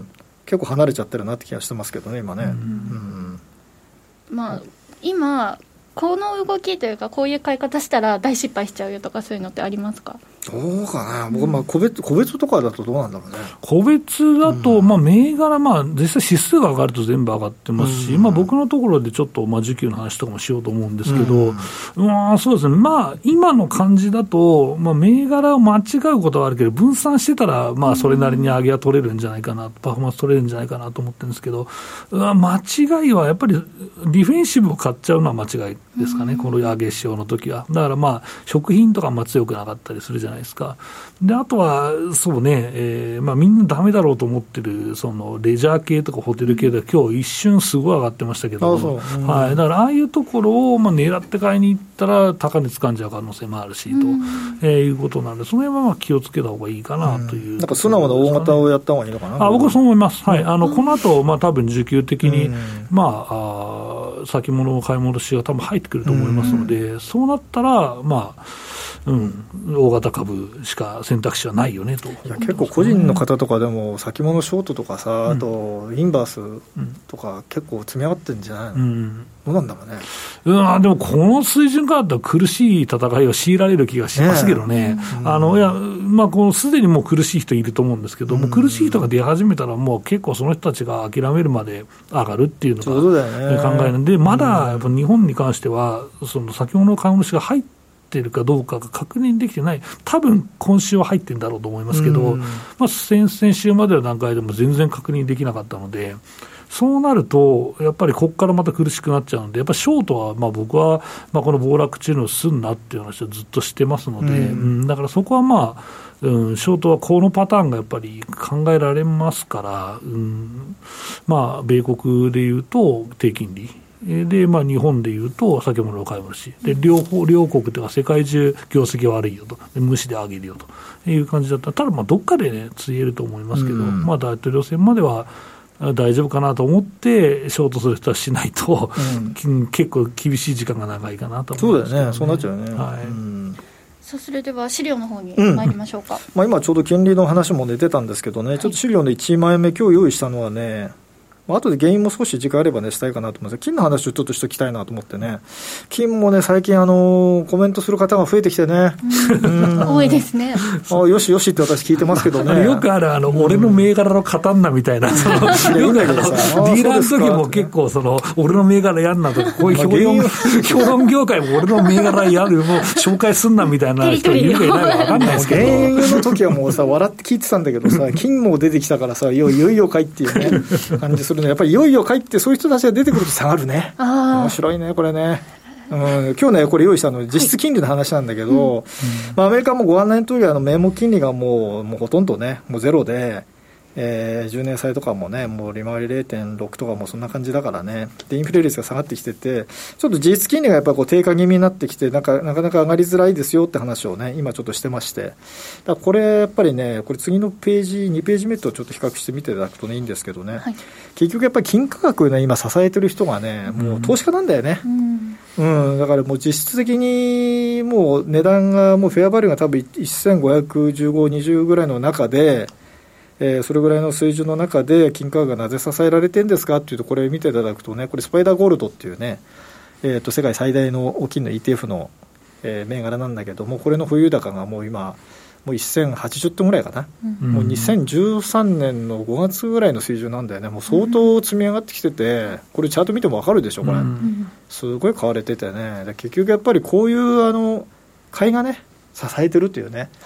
結構離れちゃってるなって気がしてますけどね今ね、うんうんまあ、今この動きというかこういう買い方したら大失敗しちゃうよとかそういうのってありますか？ どうかな、僕まあ個別、個別とかだとどうなんだろうね。 個別だと、まあ、銘柄、まあ、実際指数が上がると全部上がってますし、うんまあ、僕のところでちょっと、まあ、需給の話とかもしようと思うんですけど、うんまあ、そうですね、まあ、今の感じだと、まあ、銘柄を間違うことはあるけど、分散してたら、まあ、それなりに上げは取れるんじゃないかな、パフォーマンス取れるんじゃないかなと思ってるんですけど、間違いはやっぱり、ディフェンシブを買っちゃうのは間違いですかね、うん、この上げ潮の時は。だからまあ、食品とかも強くなかったりするじゃないですか。であとはそうね、えーまあ、みんなダメだろうと思ってるそのレジャー系とかホテル系で今日一瞬すごい上がってましたけど、うん、はい、だからああいうところをまあ狙って買いに行ったら高値掴んじゃう可能性もあるし、うん、と、えー、いうことなんでその辺はまあ気をつけた方がいいかなという、うん、 なんか素直な大型をやった方がいいのかな。 あ僕はそう思います、はい、あのこの後、まあ多分需給的に、うん、まあ、あ先物の買い戻しが多分入ってくると思いますので、うん、そうなったらまあうん、大型株しか選択肢はないよねと。いや結構個人の方とかでも先物ショートとかさ、うん、あとインバースとか結構積み上がってるんじゃないの、うん、どうなんだろうね。 うんでもこの水準からだったら苦しい戦いを強いられる気がしますけどね、ねうんあのいやまあ、このすでにもう苦しい人いると思うんですけど、うん、もう苦しい人が出始めたらもう結構その人たちが諦めるまで上がるっていうのが考えるんで、まだやっぱ日本に関してはその先物の買い戻しが入っててるかどうかが確認できてない。多分今週は入ってるんだろうと思いますけど、うんまあ、先々週までの段階でも全然確認できなかったので、そうなるとやっぱりここからまた苦しくなっちゃうので、やっぱりショートはまあ僕はまあこの暴落中のすんなっていう話をずっとしてますので、うんうん、だからそこはまあ、うん、ショートはこのパターンがやっぱり考えられますから、うん、まあ米国でいうと低金利で、まあ、日本でいうと先物の買い戻しで両方両国というか世界中業績悪いよとで無視で上げるよという感じだったら、ただまあどっかでねつえると思いますけど、うんまあ、大統領選までは大丈夫かなと思ってショートする人はしないと、うん、結構厳しい時間が長いかなと思います、ね、 そうだよね、そうなっちゃうね、 はいうんさあそれでは資料の方に参りましょうか、 うんまあ、今ちょうど金利の話も出てたんですけどね、はい、ちょっと資料のいちまいめ今日用意したのはね、あとで原因も少し時間あればねしたいかなと思います。金の話をちょっとしておきたいなと思ってね。金もね最近あのコメントする方が増えてきてね、 うんうん、多いですね。 あよしよしって私聞いてますけどね。 よくあるあの、うん、俺の銘柄の勝たんなみたいな、そのよくあるディーラーの時も結構その俺の銘柄やんなとかこういう評論、評論業界も俺の銘柄やるもう紹介すんなみたいな人いるかいないか分かんないですけど。 原油の時はもうさ笑って聞いてたんだけどさ金も出てきたからさいよいよかいっていうね感じするやっぱりいよいよ帰ってそういう人たちが出てくると下がるね。面白いねこれね、うん、今日ねこれ用意したの実質金利の話なんだけど、はいうんまあ、アメリカもご案内の通りあの名目金利がもう、もうほとんどねもうゼロで、えー、じゅうねん債とかもねもう利回り ゼロてんろく とかもそんな感じだからね。でインフレ率が下がってきててちょっと実質金利がやっぱこう低下気味になってきてなんかなかなか上がりづらいですよって話をね今ちょっとしてまして、だからこれやっぱりねこれ次のページにページ目とちょっと比較してみていただくとねいいんですけどね、はい、結局やっぱり金価格をね今支えてる人がねもう投資家なんだよね、うんうん、だからもう実質的にもう値段がもうフェアバリューが多分せんごひゃくじゅうご、にじゅうぐらいの中でえー、それぐらいの水準の中で金価格がなぜ支えられてるんですかっていうとこれ見ていただくとねこれスパイダーゴールドっていうね、えー、と世界最大の大きな イーティーエフ の、えー、銘柄なんだけどもこれの保有高がもう今もうせんはちじゅうトンぐらいかな、うん、もうにせんじゅうさんねんのごがつぐらいの水準なんだよね。もう相当積み上がってきててこれチャート見ても分かるでしょこれ、うん、すごい買われててね。結局やっぱりこういうあの買いがね支えてるっていうね、はい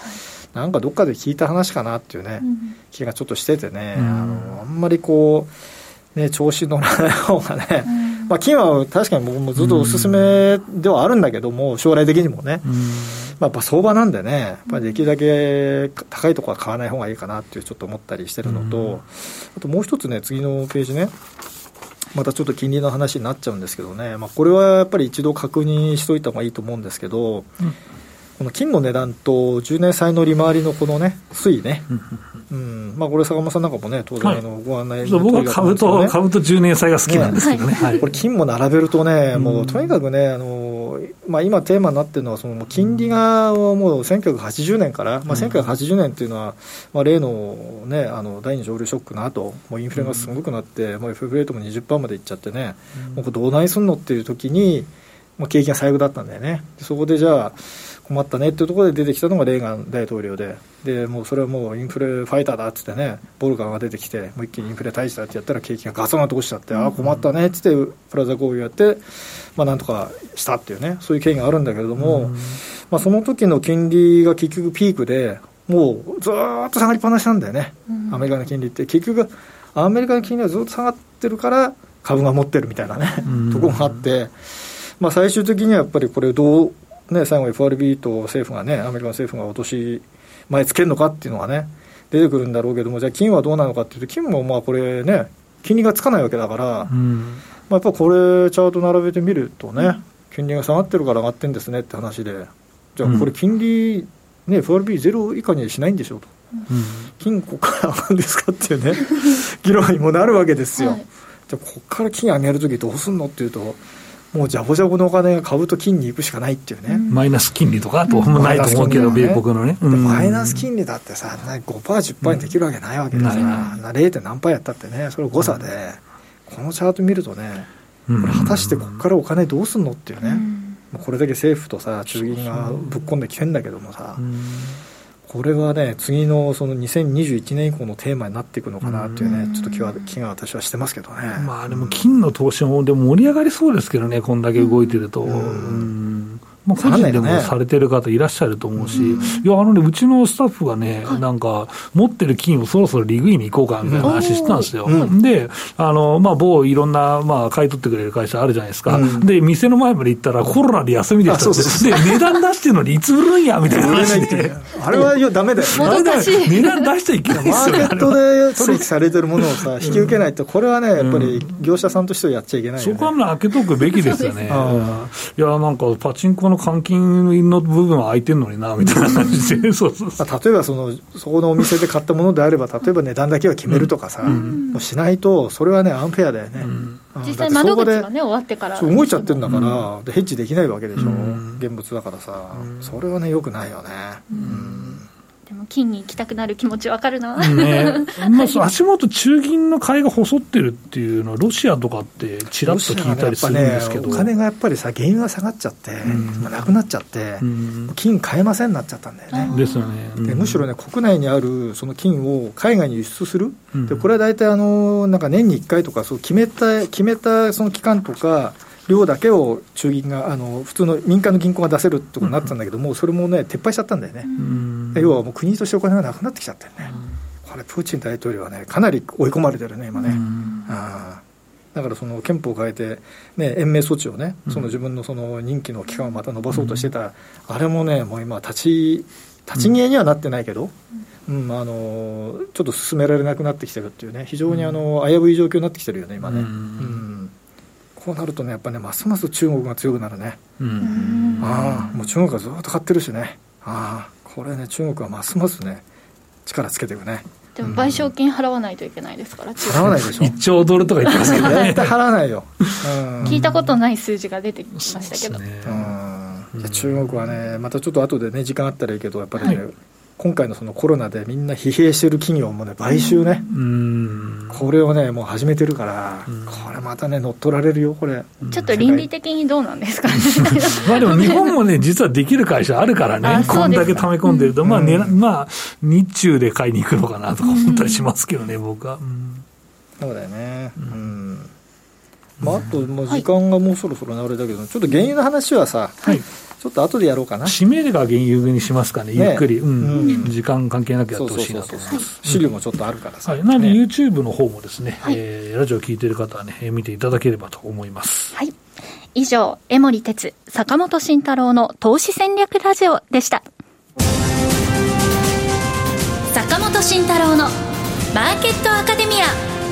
なんかどっかで聞いた話かなっていうね、うん、気がちょっとしててね、うん、あのあんまりこう、ね、調子乗らない方がね、うんまあ、金は確かに僕もずっとおすすめではあるんだけども、将来的にもね、うんまあ、やっぱ相場なんでね、やっぱりできるだけ高いところは買わない方がいいかなっていうちょっと思ったりしてるのと、うん、あともう一つね、次のページね、またちょっと金利の話になっちゃうんですけどね、まあ、これはやっぱり一度確認しといた方がいいと思うんですけど、うん、この金の値段とじゅうねん債の利回りのこのね推移ね、うんまあ、これ坂本さんなんかもね当然あのご案内の、 はい、僕は株と株とじゅうねん債が好きなんですけどね、はい、 これ金も並べるとね、もうとにかくねあの、まあ、今テーマになってるのはその金利がもうせんきゅうひゃくはちじゅうねんから、まあ、せんきゅうひゃくはちじゅうねんっていうのは、まあ、例の、ね、あの第二次オイルショックの後もうインフレがすごくなって、もう エフエフレートも にじゅっパーセント までいっちゃってね、もうこれどうないすんのっていう時に、まあ、景気が最悪だったんだよね。そこでじゃあ困ったねっていうところで出てきたのがレーガン大統領で、でもうそれはもうインフレファイターだっつってね、ボルガンが出てきてもう一気にインフレ退治だってやったら景気がガサガサ落ちちゃって、うん、ああ困ったねっつってプラザ合意をやって、まあ、なんとかしたっていうね、そういう経緯があるんだけれども、うんまあ、その時の金利が結局ピークでもうずっと下がりっぱなしなんだよね、うん、アメリカの金利って結局アメリカの金利はずっと下がってるから株が持ってるみたいなね、うん、ところがあって、まあ、最終的にはやっぱりこれをどうね、最後 エフアールビー と政府がね、アメリカの政府が落とし前つけるのかっていうのがね出てくるんだろうけども、じゃあ金はどうなのかっていうと、金もまあこれね金利がつかないわけだから、うんまあ、やっぱこれチャート並べてみるとね、うん、金利が下がってるから上がってるんですねって話で、じゃあこれ金利、ね、エフアールビーゼロ 以下にしないんでしょうと、うん、金ここから上がるんですかっていうね議論にもなるわけですよ、はい、じゃあここから金上げるときどうすんのっていうと、もうジャボジャボのお金が株と金に行くしかないっていうね、うん、 マイナス金利とかともないと思うけど、米国のね、うん、 マイナス金利だってさ ごパーセント、じゅっパーセント にできるわけないわけですから、うん、ゼロ. 何パーやったってね、それ誤差で、うん、このチャート見るとね、これ果たしてここからお金どうすんのっていうね、うん、これだけ政府とさ中銀がぶっ込んできてんだけどもさ、うんこれはね次のそのにせんにじゅういちねん以降のテーマになっていくのかなっていうね、ちょっと気は気が私はしてますけどね。 まあでも金の投資もでも盛り上がりそうですけどね、こんだけ動いてると、うんうんまあ、個人でもされてる方いらっしゃると思うし、うん、いやあのねうちのスタッフがね、はい、なんか持ってる金をそろそろ利食いに行こうかみたいな話してたんですよ、うん、であの、まあ、某いろんな、まあ、買い取ってくれる会社あるじゃないですか、うん、で店の前まで行ったらコロナで休みでしたって、そうそうそうで値段出してるのにいつ売るんやみたいな話であれはダメだよ、 もどかしい値段出しちゃいけないですよね。 マーケットで取引されてるものをさ引き受けないと、これはねやっぱり業者さんとしてはやっちゃいけないよね、 そこは開けとくべきですよねいやなんかパチンコの換金の部分は空いてるのになみたいな感じでそうそうそう、 まあ、例えばそのそこのお店で買ったものであれば例えば値段だけは決めるとかさ、うん、もうしないとそれはねアンフェアだよね、うん、 実際窓口がね終わってから動いちゃってるんだから、うん、でヘッジできないわけでしょ、うん、現物だからさ、うん、それはね良くないよね、うんうんでも金に行きたくなる気持ちわかるな、 ねまあ、足元中銀の買いが細ってるっていうのはロシアとかってちらっと聞いたりするんですけど、 ね、お金がやっぱりさ原油が下がっちゃって、うんまあ、なくなっちゃって、うん、金買えませんになっちゃったんだよね。 ですよね、うん、 でむしろね国内にあるその金を海外に輸出する、うん、でこれは大体あのなんか年にいっかいとかそう決めた決めたその期間とか量だけを中銀があの普通の民間の銀行が出せるってことになってたんだけど、うん、もうそれもね撤廃しちゃったんだよね、うん、要はもう国としてお金がなくなってきちゃってね、うん、これプーチン大統領はねかなり追い込まれてるね今ね、うん、あだからその憲法を変えて、ね、延命措置をねその自分のその任期の期間をまた延ばそうとしてた、うん、あれもねもう今立ち立ち消えにはなってないけど、うんうん、あのちょっと進められなくなってきてるっていうね非常にあの危うい状況になってきてるよね今ね、うんうんこうなるとねやっぱねますます中国が強くなるね、うん、ああもう中国がずっと買ってるしねああこれね中国はますますね力つけていくね。 でも賠償金払わないといけないですから、うん、 払わないでしょいっちょうドルとか言ってますけどね絶対払わないよ、うん、 聞いたことない数字が出てきましたけど、ねうん、中国はねまたちょっと後でね時間あったらいいけどやっぱりね、はい今回のそのコロナでみんな疲弊してる企業もね買収ね、うん、これをねもう始めてるから、うん、これまたね乗っ取られるよこれ。 ちょっと倫理的にどうなんですかねまあでも日本もね実はできる会社あるからねこんだけ溜め込んでると、うんまあねまあ、日中で買いに行くのかなとか思ったりしますけどね、うん、僕は、うん、 そうだよね、うんうんまあ、あともう時間がもうそろそろあれだけど、はい、ちょっと原油の話はさ、はい、ちょっと後でやろうかな。 締めが原油にしますかね、ゆっくり、ね、うんうん、時間関係なくやってほしいなと思います。 資料もちょっとあるからさ、 はい、なので YouTube の方もですね、はい、えー、ラジオ聞いてる方はね見ていただければと思います。 はい、以上江守哲坂本慎太郎の投資戦略ラジオでした。坂本慎太郎のマーケットアカデミア。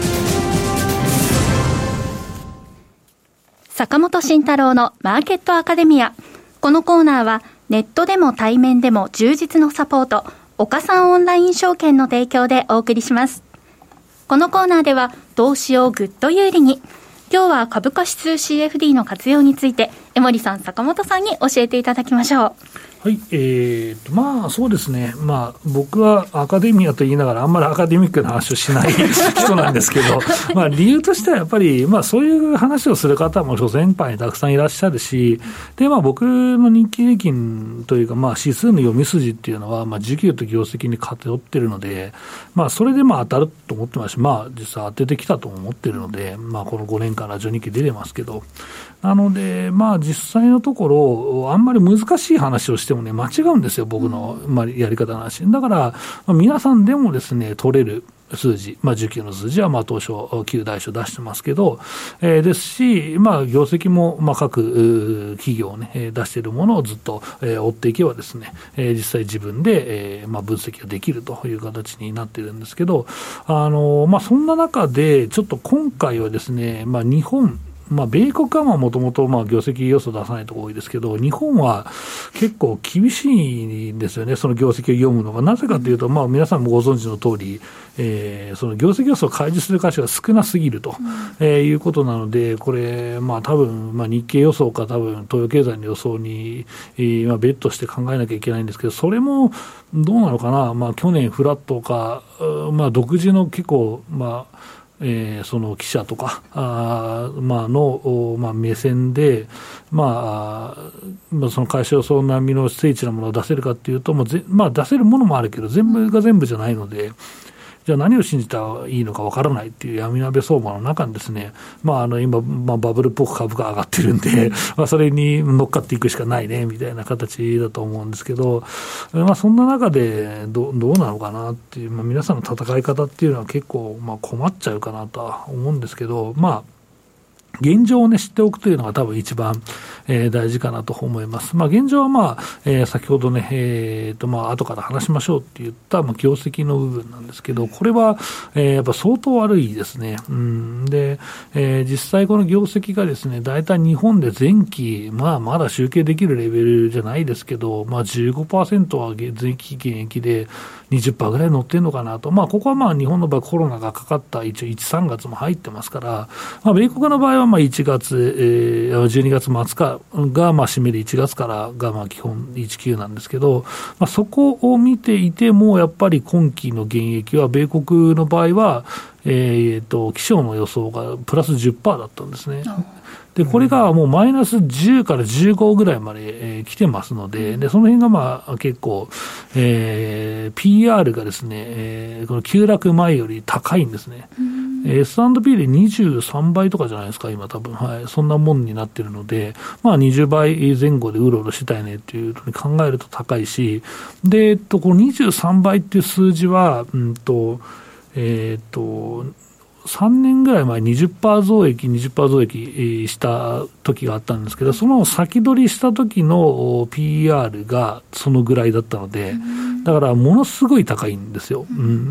坂本慎太郎のマーケットアカデミア。このコーナーはネットでも対面でも充実のサポート、岡三オンライン証券の提供でお送りします。このコーナーでは投資をぐっと有利に。今日は株価指数 シーエフディー の活用について江守さん、坂本さんに教えていただきましょう。 はい、えーと、まあそうですね、まあ僕はアカデミアと言いながらあんまりアカデミックな話をしない人なんですけど、まあ理由としてはやっぱり、まあそういう話をする方も諸先輩にたくさんいらっしゃるし、で、まあ僕の日経平均というか、まあ指数の読み筋っていうのは、まあ需給と業績に偏ってるので、まあそれでまあ当たると思ってますし、まあ実際当ててきたと思ってるので、まあこのごねんかんラジオ日経出てますけど、なので、まあ実際のところ、あんまり難しい話をしてもね、間違うんですよ、僕の、まあ、やり方の話。だから、まあ、皆さんでもですね、取れる数字、まあ、需給の数字は、まあ、当初、旧大小出してますけど、えー、ですし、まあ、業績も、まあ、各企業ね、出しているものをずっと、えー、追っていけばですね、えー、実際自分で、えー、まあ、分析ができるという形になっているんですけど、あの、まあ、そんな中で、ちょっと今回はですね、まあ、日本、まあ、米国はもともと業績予想出さないところ多いですけど、日本は結構厳しいんですよね、その業績を読むのが。なぜかというと、まあ、皆さんもご存知の通り、えー、その業績予想を開示する会社が少なすぎると、うんえー、いうことなので、これ、まあ、多分、まあ、日経予想か多分東洋経済の予想に、えーまあ、別途して考えなきゃいけないんですけど、それもどうなのかな、まあ、去年フラットか、まあ、独自の結構、まあえー、その記者とかあ、まあのまあ、目線で、まあ、まあその会社予想並みの精緻なものを出せるかというと、まあぜまあ、出せるものもあるけど全部が全部じゃないので、じゃあ何を信じたらいいのかわからないっていう闇鍋相場の中にですね、まああの今、まあ、バブルっぽく株が上がってるんで、まあそれに乗っかっていくしかないねみたいな形だと思うんですけど、まあそんな中でど う, どうなのかなっていう、まあ、皆さんの戦い方っていうのは結構まあ困っちゃうかなとは思うんですけど、まあ現状をね、知っておくというのが多分一番、えー、大事かなと思います。まあ現状はまあ、えー、先ほどね、えーとまあ後から話しましょうって言った、まあ業績の部分なんですけど、これは、えー、やっぱ相当悪いですね。うん。で、えー、実際この業績がですね、だいたい日本で前期、まあまだ集計できるレベルじゃないですけど、まあ じゅうごパーセント は前期減益で にじゅっパーセント ぐらい乗ってるのかなと。まあここはまあ日本の場合コロナがかかった一応いち、さんがつも入ってますから、まあ米国の場合はまあいちがつ、えー、じゅうにがつ末かがまあ締めでいちがつからがまあ基本いちきゅうなんですけど、まあ、そこを見ていてもやっぱり今期の減益は米国の場合は、えー、と気象の予想がプラス じゅっパーセント だったんですね。でこれがもうマイナスじゅうからじゅうごぐらいまで、えー、来てますので、でその辺がまあ結構、えー、ピーアール がですね、えー、この急落前より高いんですね。エスアンドピー でにじゅうさんばいとかじゃないですか今多分、はい、そんなもんになってるので、まあにじゅうばいぜん後でうろうろしてたいねっていうふうに考えると高いし、で、えっと、このにじゅうさんばいっていう数字は、うんと、えー、っと、さんねんぐらい前 にじゅっパーセント 増益 にじゅっパーセント 増益した時があったんですけど、その先取りした時の ピーアール がそのぐらいだったので、だからものすごい高いんですよ、うん、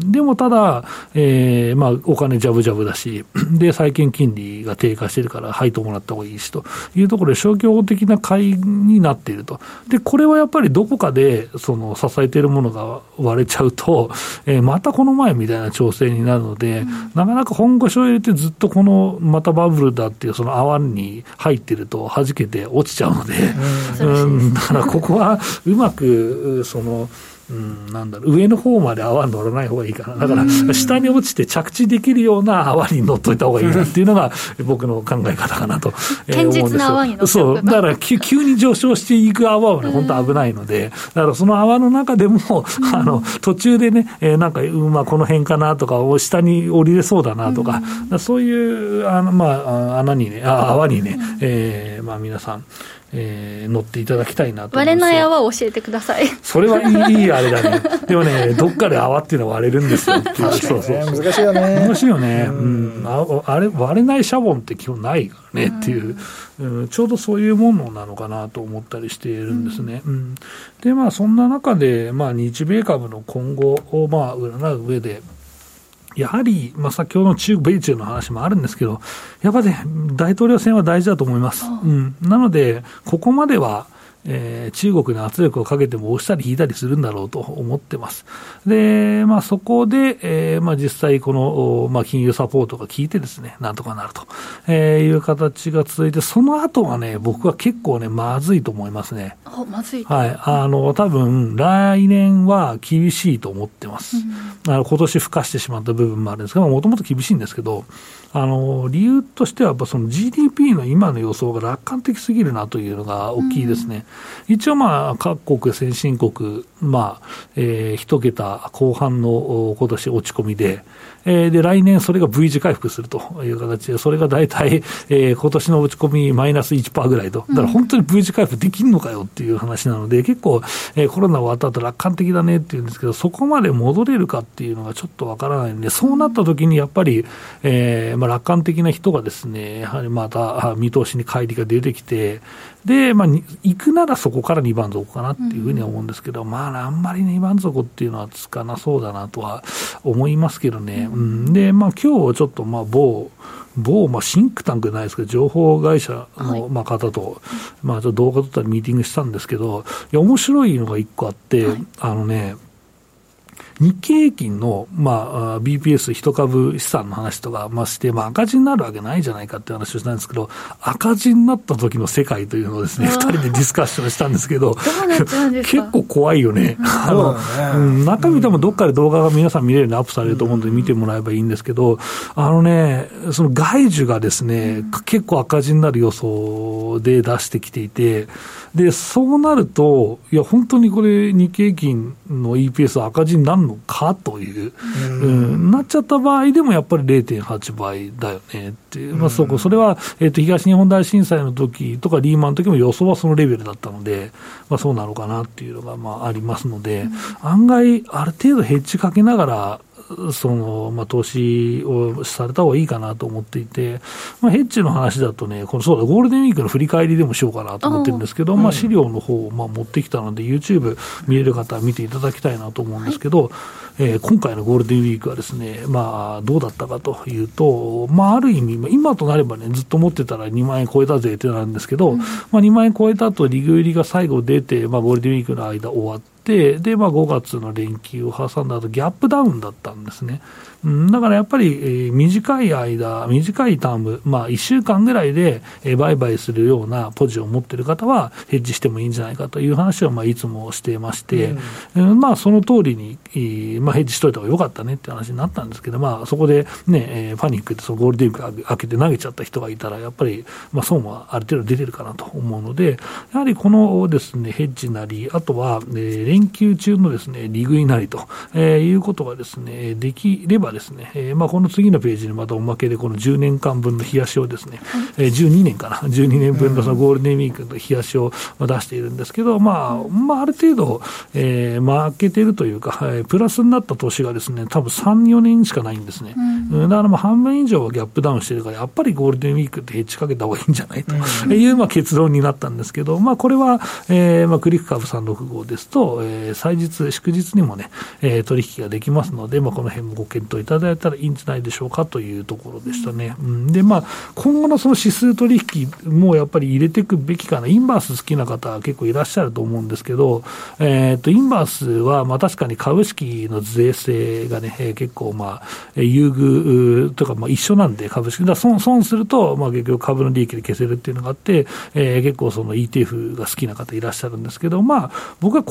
でもただ、えーまあ、お金ジャブジャブだしで債券金利が低下してるから配当もらった方がいいしというところで消去法的な買いになっていると。でこれはやっぱりどこかでその支えているものが割れちゃうと、えー、またこの前みたいな調整になるので、うん、なかなか本腰を入れてずっとこのまたバブルだっていうその泡に入ってると弾けて落ちちゃうので、うん、うん、だからここはうまくそのうん、なんだろう、上の方まで泡に乗らない方がいいかな。だから下に落ちて着地できるような泡に乗っといた方がいいなっていうのが僕の考え方かなと、 えー、堅実な泡に乗っておく。 そうだから急に上昇していく泡はね本当危ないので、だからその泡の中でもあの途中でね、えー、なんか、まあ、この辺かなとか下に降りれそうだなとか、かそういうあの、まあ、穴にねあ泡にね、えーまあ、皆さんえー、乗っていただきたいなと思います。 割れない泡を教えてください。 それはいい、いいあれだね。でもね、どっかで泡っていうのは割れるんですよっていう。 そうそうそう、難しいよね。 難しいよね。うん、あ, あれ割れないシャボンって基本ないからねっていう、うん、ちょうどそういうものなのかなと思ったりしているんですね。うんうん、でまあそんな中で、まあ、日米株の今後をまあ占う上で。やはり、まあ、先ほどの中米中の話もあるんですけど、やっぱり、ね、大統領選は大事だと思います。うん、なので、ここまでは、えー、中国に圧力をかけても押したり引いたりするんだろうと思ってます。で、まあ、そこで、えーまあ、実際この、まあ、金融サポートが効いてですね、なんとかなると、えー、いう形が続いて、その後はね、僕は結構ね、まずいと思いますね。 あ、まずい。 はい。あの、多分、来年は厳しいと思ってます。うん、あの今年付加してしまった部分もあるんですけど、もともと厳しいんですけど、あの、理由としては、やっぱその ジーディーピー の今の予想が楽観的すぎるなというのが大きいですね。うん、一応まあ、各国先進国、まあ、えー、一桁後半の今年落ち込みで、えー、で、来年それが V 字回復するという形で、それが大体、えー、今年の落ち込みマイナス いちパーセント ぐらいと。だから本当に V 字回復できんのかよっていう話なので、結構、えー、コロナ終わった後楽観的だねっていうんですけど、そこまで戻れるかっていうのがちょっとわからないんで、そうなった時にやっぱり、えー、まあ楽観的な人がですね、やはりまた見通しに乖離が出てきて、で、まあ、行くならそこからにばん底かなっていうふうには思うんですけど、うん、まあ、あんまりにばん底っていうのはつかなそうだなとは思いますけどね。うん、で、まあ、今日ちょっと、まあ、某、某、まあ、シンクタンクじゃないですけど、情報会社の、まあ、方と、はい、まあ、ちょっと動画撮ったりミーティングしたんですけど、いや、面白いのが一個あって、はい、あのね、日経平均の、まあ、ビーピーエス 一株資産の話とかまして、まあ、赤字になるわけないじゃないかって話をしたんですけど、赤字になった時の世界というのをですね、二人でディスカッションしたんですけど、どうなっちゃうんですか？結構怖いよね。あの、ね、うん、中身でもどっかで動画が皆さん見れるようにアップされると思うので見てもらえばいいんですけど、あのね、その外需がですね、結構赤字になる予想で出してきていて、で、そうなると、いや、本当にこれ、日経平均の イーピーエス 赤字になるのかという、うん、なっちゃった場合でもやっぱり れいてんはちばいだよねっていう、まあ、そこ、それは、えーと、東日本大震災の時とかリーマンの時も予想はそのレベルだったので、まあ、そうなのかなっていうのがまあありますので、うん、案外、ある程度ヘッジかけながら、そのまあ、投資をされた方がいいかなと思っていて、まあ、ヘッジの話だとね、このそうだゴールデンウィークの振り返りでもしようかなと思ってるんですけど、まあ、資料の方をまあ持ってきたので、YouTube 見れる方は見ていただきたいなと思うんですけど、はい、えー、今回のゴールデンウィークはですね、まあ、どうだったかというと、まあ、ある意味、今となればね、ずっと持ってたらにまんえん超えたぜってなるんですけど、うん、まあ、にまんえん超えた後、リグ売りが最後出て、まあ、ゴールデンウィークの間終わって、で、まあ、ごがつの連休を挟んだ後ギャップダウンだったんですね。うん、だからやっぱり、えー、短い間、短いターム、まあ、いっしゅうかんぐらいで、えー、売買するようなポジションを持っている方はヘッジしてもいいんじゃないかという話を、まあ、いつもしていまして、うんえー、まあ、その通りに、えーまあ、ヘッジしといた方がよかったねって話になったんですけど、まあ、そこで、ねえー、パニックでそのゴールデンウィーク明けて投げちゃった人がいたらやっぱり、まあ、損はある程度出てるかなと思うので、やはりこのですね、ヘッジなり、あとは、えー、連休中のですね、利食いなりと、えー、いうことがですね、できればですね、えー、まあこの次のページにまたおまけでこのじゅうねんかんぶんの冷やしをですね、はい、えー、じゅうにねんかな、じゅうにねんぶんのそのゴールデンウィークの冷やしを出しているんですけど、まあ、まあある程度、えー、負けてるというか、えー、プラスになった年がですね、多分さん、よねんしかないんですね。うん、だからまあ半分以上はギャップダウンしてるから、やっぱりゴールデンウィークってヘッジかけた方がいいんじゃないというまあ結論になったんですけど、まあこれは、えー、まあクリック株さんろくごですと、えー、祭日、祝日にもね、えー、取引ができますので、まあこの辺もご検討いただいたらいいんじゃないでしょうかというところでしたね。うん、で、まあ今後のその指数取引もやっぱり入れていくべきかな。インバース好きな方は結構いらっしゃると思うんですけど、えっと、インバースはまあ確かに株式の税制がね、えー、結構まあ優遇というかまあ一緒なんで、株式だ損損するとまあ結局株の利益で消せるっていうのがあって、えー、結構その イーティーエフ が好きな方いらっしゃるんですけど、まあ僕は口座は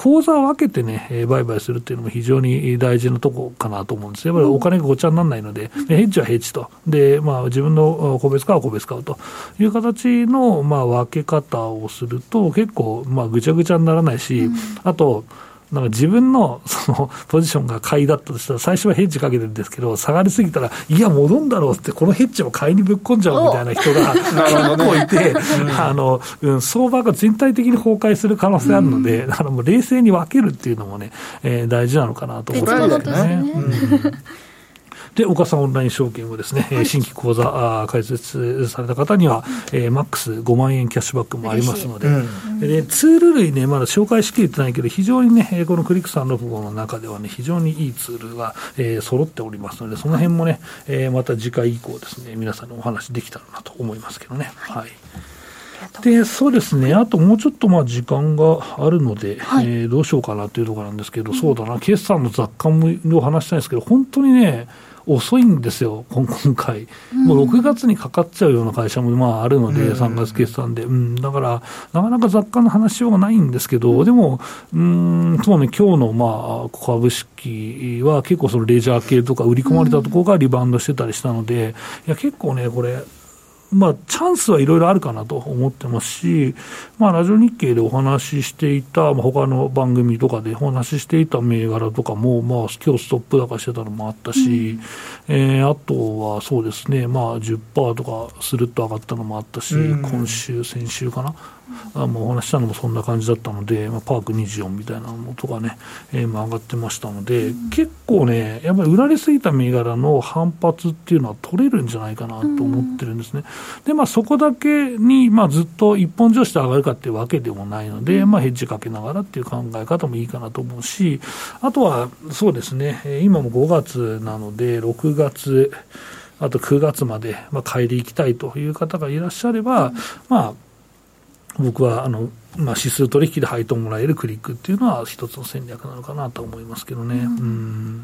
分けてね、えー、売買するっていうのも非常に大事なとこかなと思うんですよ。やっぱりお金がごちゃにならないので、うん、ヘッジはヘッジと、で、まあ、自分の個別化は個別化という形の、まあ、分け方をすると結構、まあ、ぐちゃぐちゃにならないし、うん、あとなんか自分のそのポジションが買いだったとしたら最初はヘッジかけてるんですけど、下がりすぎたらいや戻んだろうってこのヘッジも買いにぶっ込んじゃうみたいな人が結構いて、あの、うん、相場が全体的に崩壊する可能性あるので、うん、だからもう冷静に分けるっていうのもね、えー、大事なのかなと思いますね。で、岡さんオンライン証券をですね、はい、新規口座開設された方には、うん、えー、マックスごまんえんキャッシュバックもありますので、うん、でツール類ね、まだ紹介しきれてないけど、非常にね、このクリックさんろくごの中ではね、非常にいいツールが、えー、揃っておりますので、その辺もね、えー、また次回以降ですね、皆さんにお話できたらなと思いますけどね。はい。はい、でそうですね、あともうちょっとまあ時間があるので、はい、えー、どうしようかなというところなんですけど、うん、そうだな、決算の雑貨を話したいんですけど、本当にね、遅いんですよ、今回、うん、もうろくがつにかかっちゃうような会社もまああるので、うん、さんがつ決算で、うん、だから、なかなか雑貨の話しようがないんですけど、うん、でも、うーん、そうね、今日のまあ株式は結構そのレジャー系とか売り込まれたところがリバウンドしてたりしたので、いや結構ね、これ、まあ、チャンスはいろいろあるかなと思ってますし、まあ、ラジオ日経でお話ししていた、まあ、他の番組とかでお話ししていた銘柄とかも、まあ、今日ストップ高してたのもあったし、うん、えー、あとはそうですね、まあ、じゅっパーセント とかスルッと上がったのもあったし、うん、今週、先週かな、あもうお話したのもそんな感じだったので、まあ、パークにじゅうよんみたいなのとかね、えー、まあ上がってましたので、うん、結構ね、やっぱり売られすぎた銘柄の反発っていうのは取れるんじゃないかなと思ってるんですね。うん、で、まあ、そこだけに、まあ、ずっと一本上して上がるかっていうわけでもないので、まあ、ヘッジかけながらっていう考え方もいいかなと思うし、あとはそうですね、今もごがつなので、ろくがつ、あとくがつまで、まあ、買いでいきたいという方がいらっしゃれば、うん、まあ、僕はあの、まあ、指数取引で配当もらえるクリックっていうのは一つの戦略なのかなと思いますけどね。うん、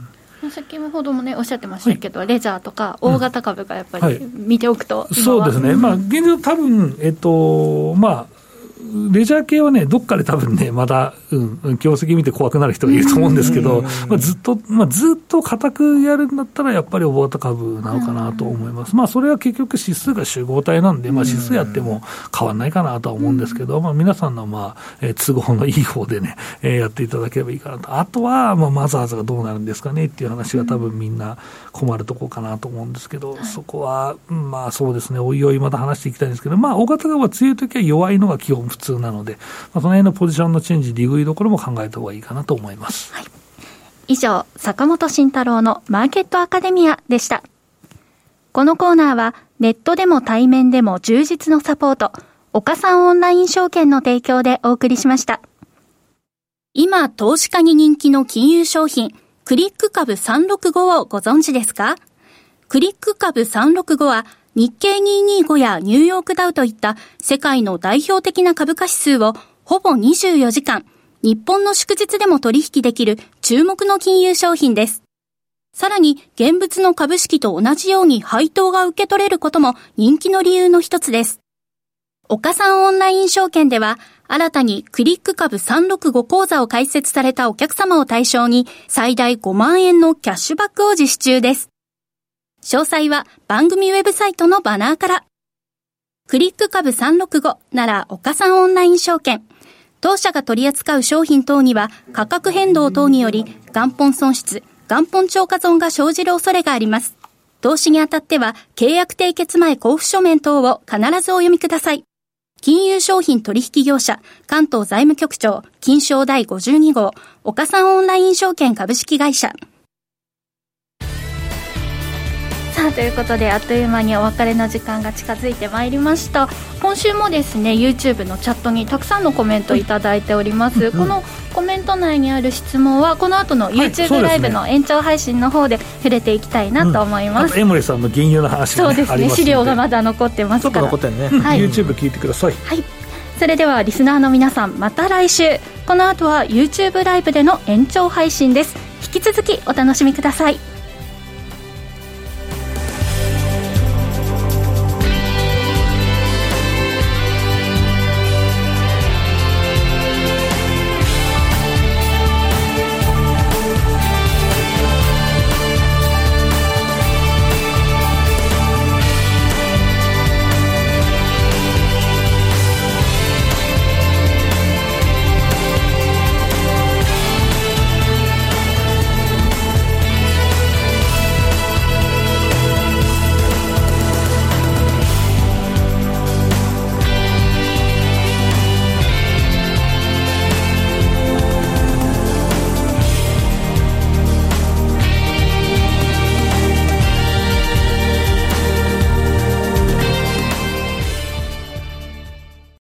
うん、先ほどもねおっしゃってましたけど、はい、レジャーとか大型株がやっぱり見ておくと、うん、はい、そうですね、まあ、現状多分、えっとまあレジャー系はね、どっかで多分ね、まだ、うん、業績見て怖くなる人がいると思うんですけど、まあ、ずっと、まあ、ずっと固くやるんだったら、やっぱり大型株なのかなと思います。まあ、それは結局指数が集合体なんで、まあ、指数やっても変わらないかなとは思うんですけど、まあ、皆さんの、まあ、えー、都合のいい方でね、えー、やっていただければいいかなと。あとは、まあ、マザーズがどうなるんですかねっていう話が多分みんな困るところかなと思うんですけど、そこは、まあ、そうですね、おいおいまた話していきたいんですけど、まあ、大型株は強いときは弱いのが基本普通なので、まあ、その辺のポジションのチェンジ、利食いどころも考えた方がいいかなと思います。はい、以上、坂本慎太郎のマーケットアカデミアでした。このコーナーはネットでも対面でも充実のサポート、岡さんオンライン証券の提供でお送りしました。今、投資家に人気の金融商品、クリック株さんろくごをご存知ですか？クリック株さんろくごは日経にひゃくにじゅうごやニューヨークダウといった世界の代表的な株価指数をほぼにじゅうよじかん、日本の祝日でも取引できる注目の金融商品です。さらに現物の株式と同じように配当が受け取れることも人気の理由の一つです。岡さんオンライン証券では新たにクリック株さんろくご口座を開設されたお客様を対象に最大ごまんえんのキャッシュバックを実施中です。詳細は番組ウェブサイトのバナーから。クリック株さんろくごなら岡さんオンライン証券。当社が取り扱う商品等には価格変動等により元本損失、元本超過損が生じる恐れがあります。投資にあたっては契約締結前交付書面等を必ずお読みください。金融商品取引業者関東財務局長金商第ごじゅうに号岡さんオンライン証券株式会社。さあということであっという間にお別れの時間が近づいてまいりました。今週もですね YouTube のチャットにたくさんのコメントいただいております、うん、このコメント内にある質問はこの後の YouTube ライブの延長配信の方で触れていきたいなと思います、うん、 江森さんの原油の話が、ね、 そうですね、資料がまだ残ってますからちょっと残ってるね、はい、 YouTube 聞いてください。 はい、それではリスナーの皆さんまた来週。この後は YouTube ライブでの延長配信です。引き続きお楽しみください。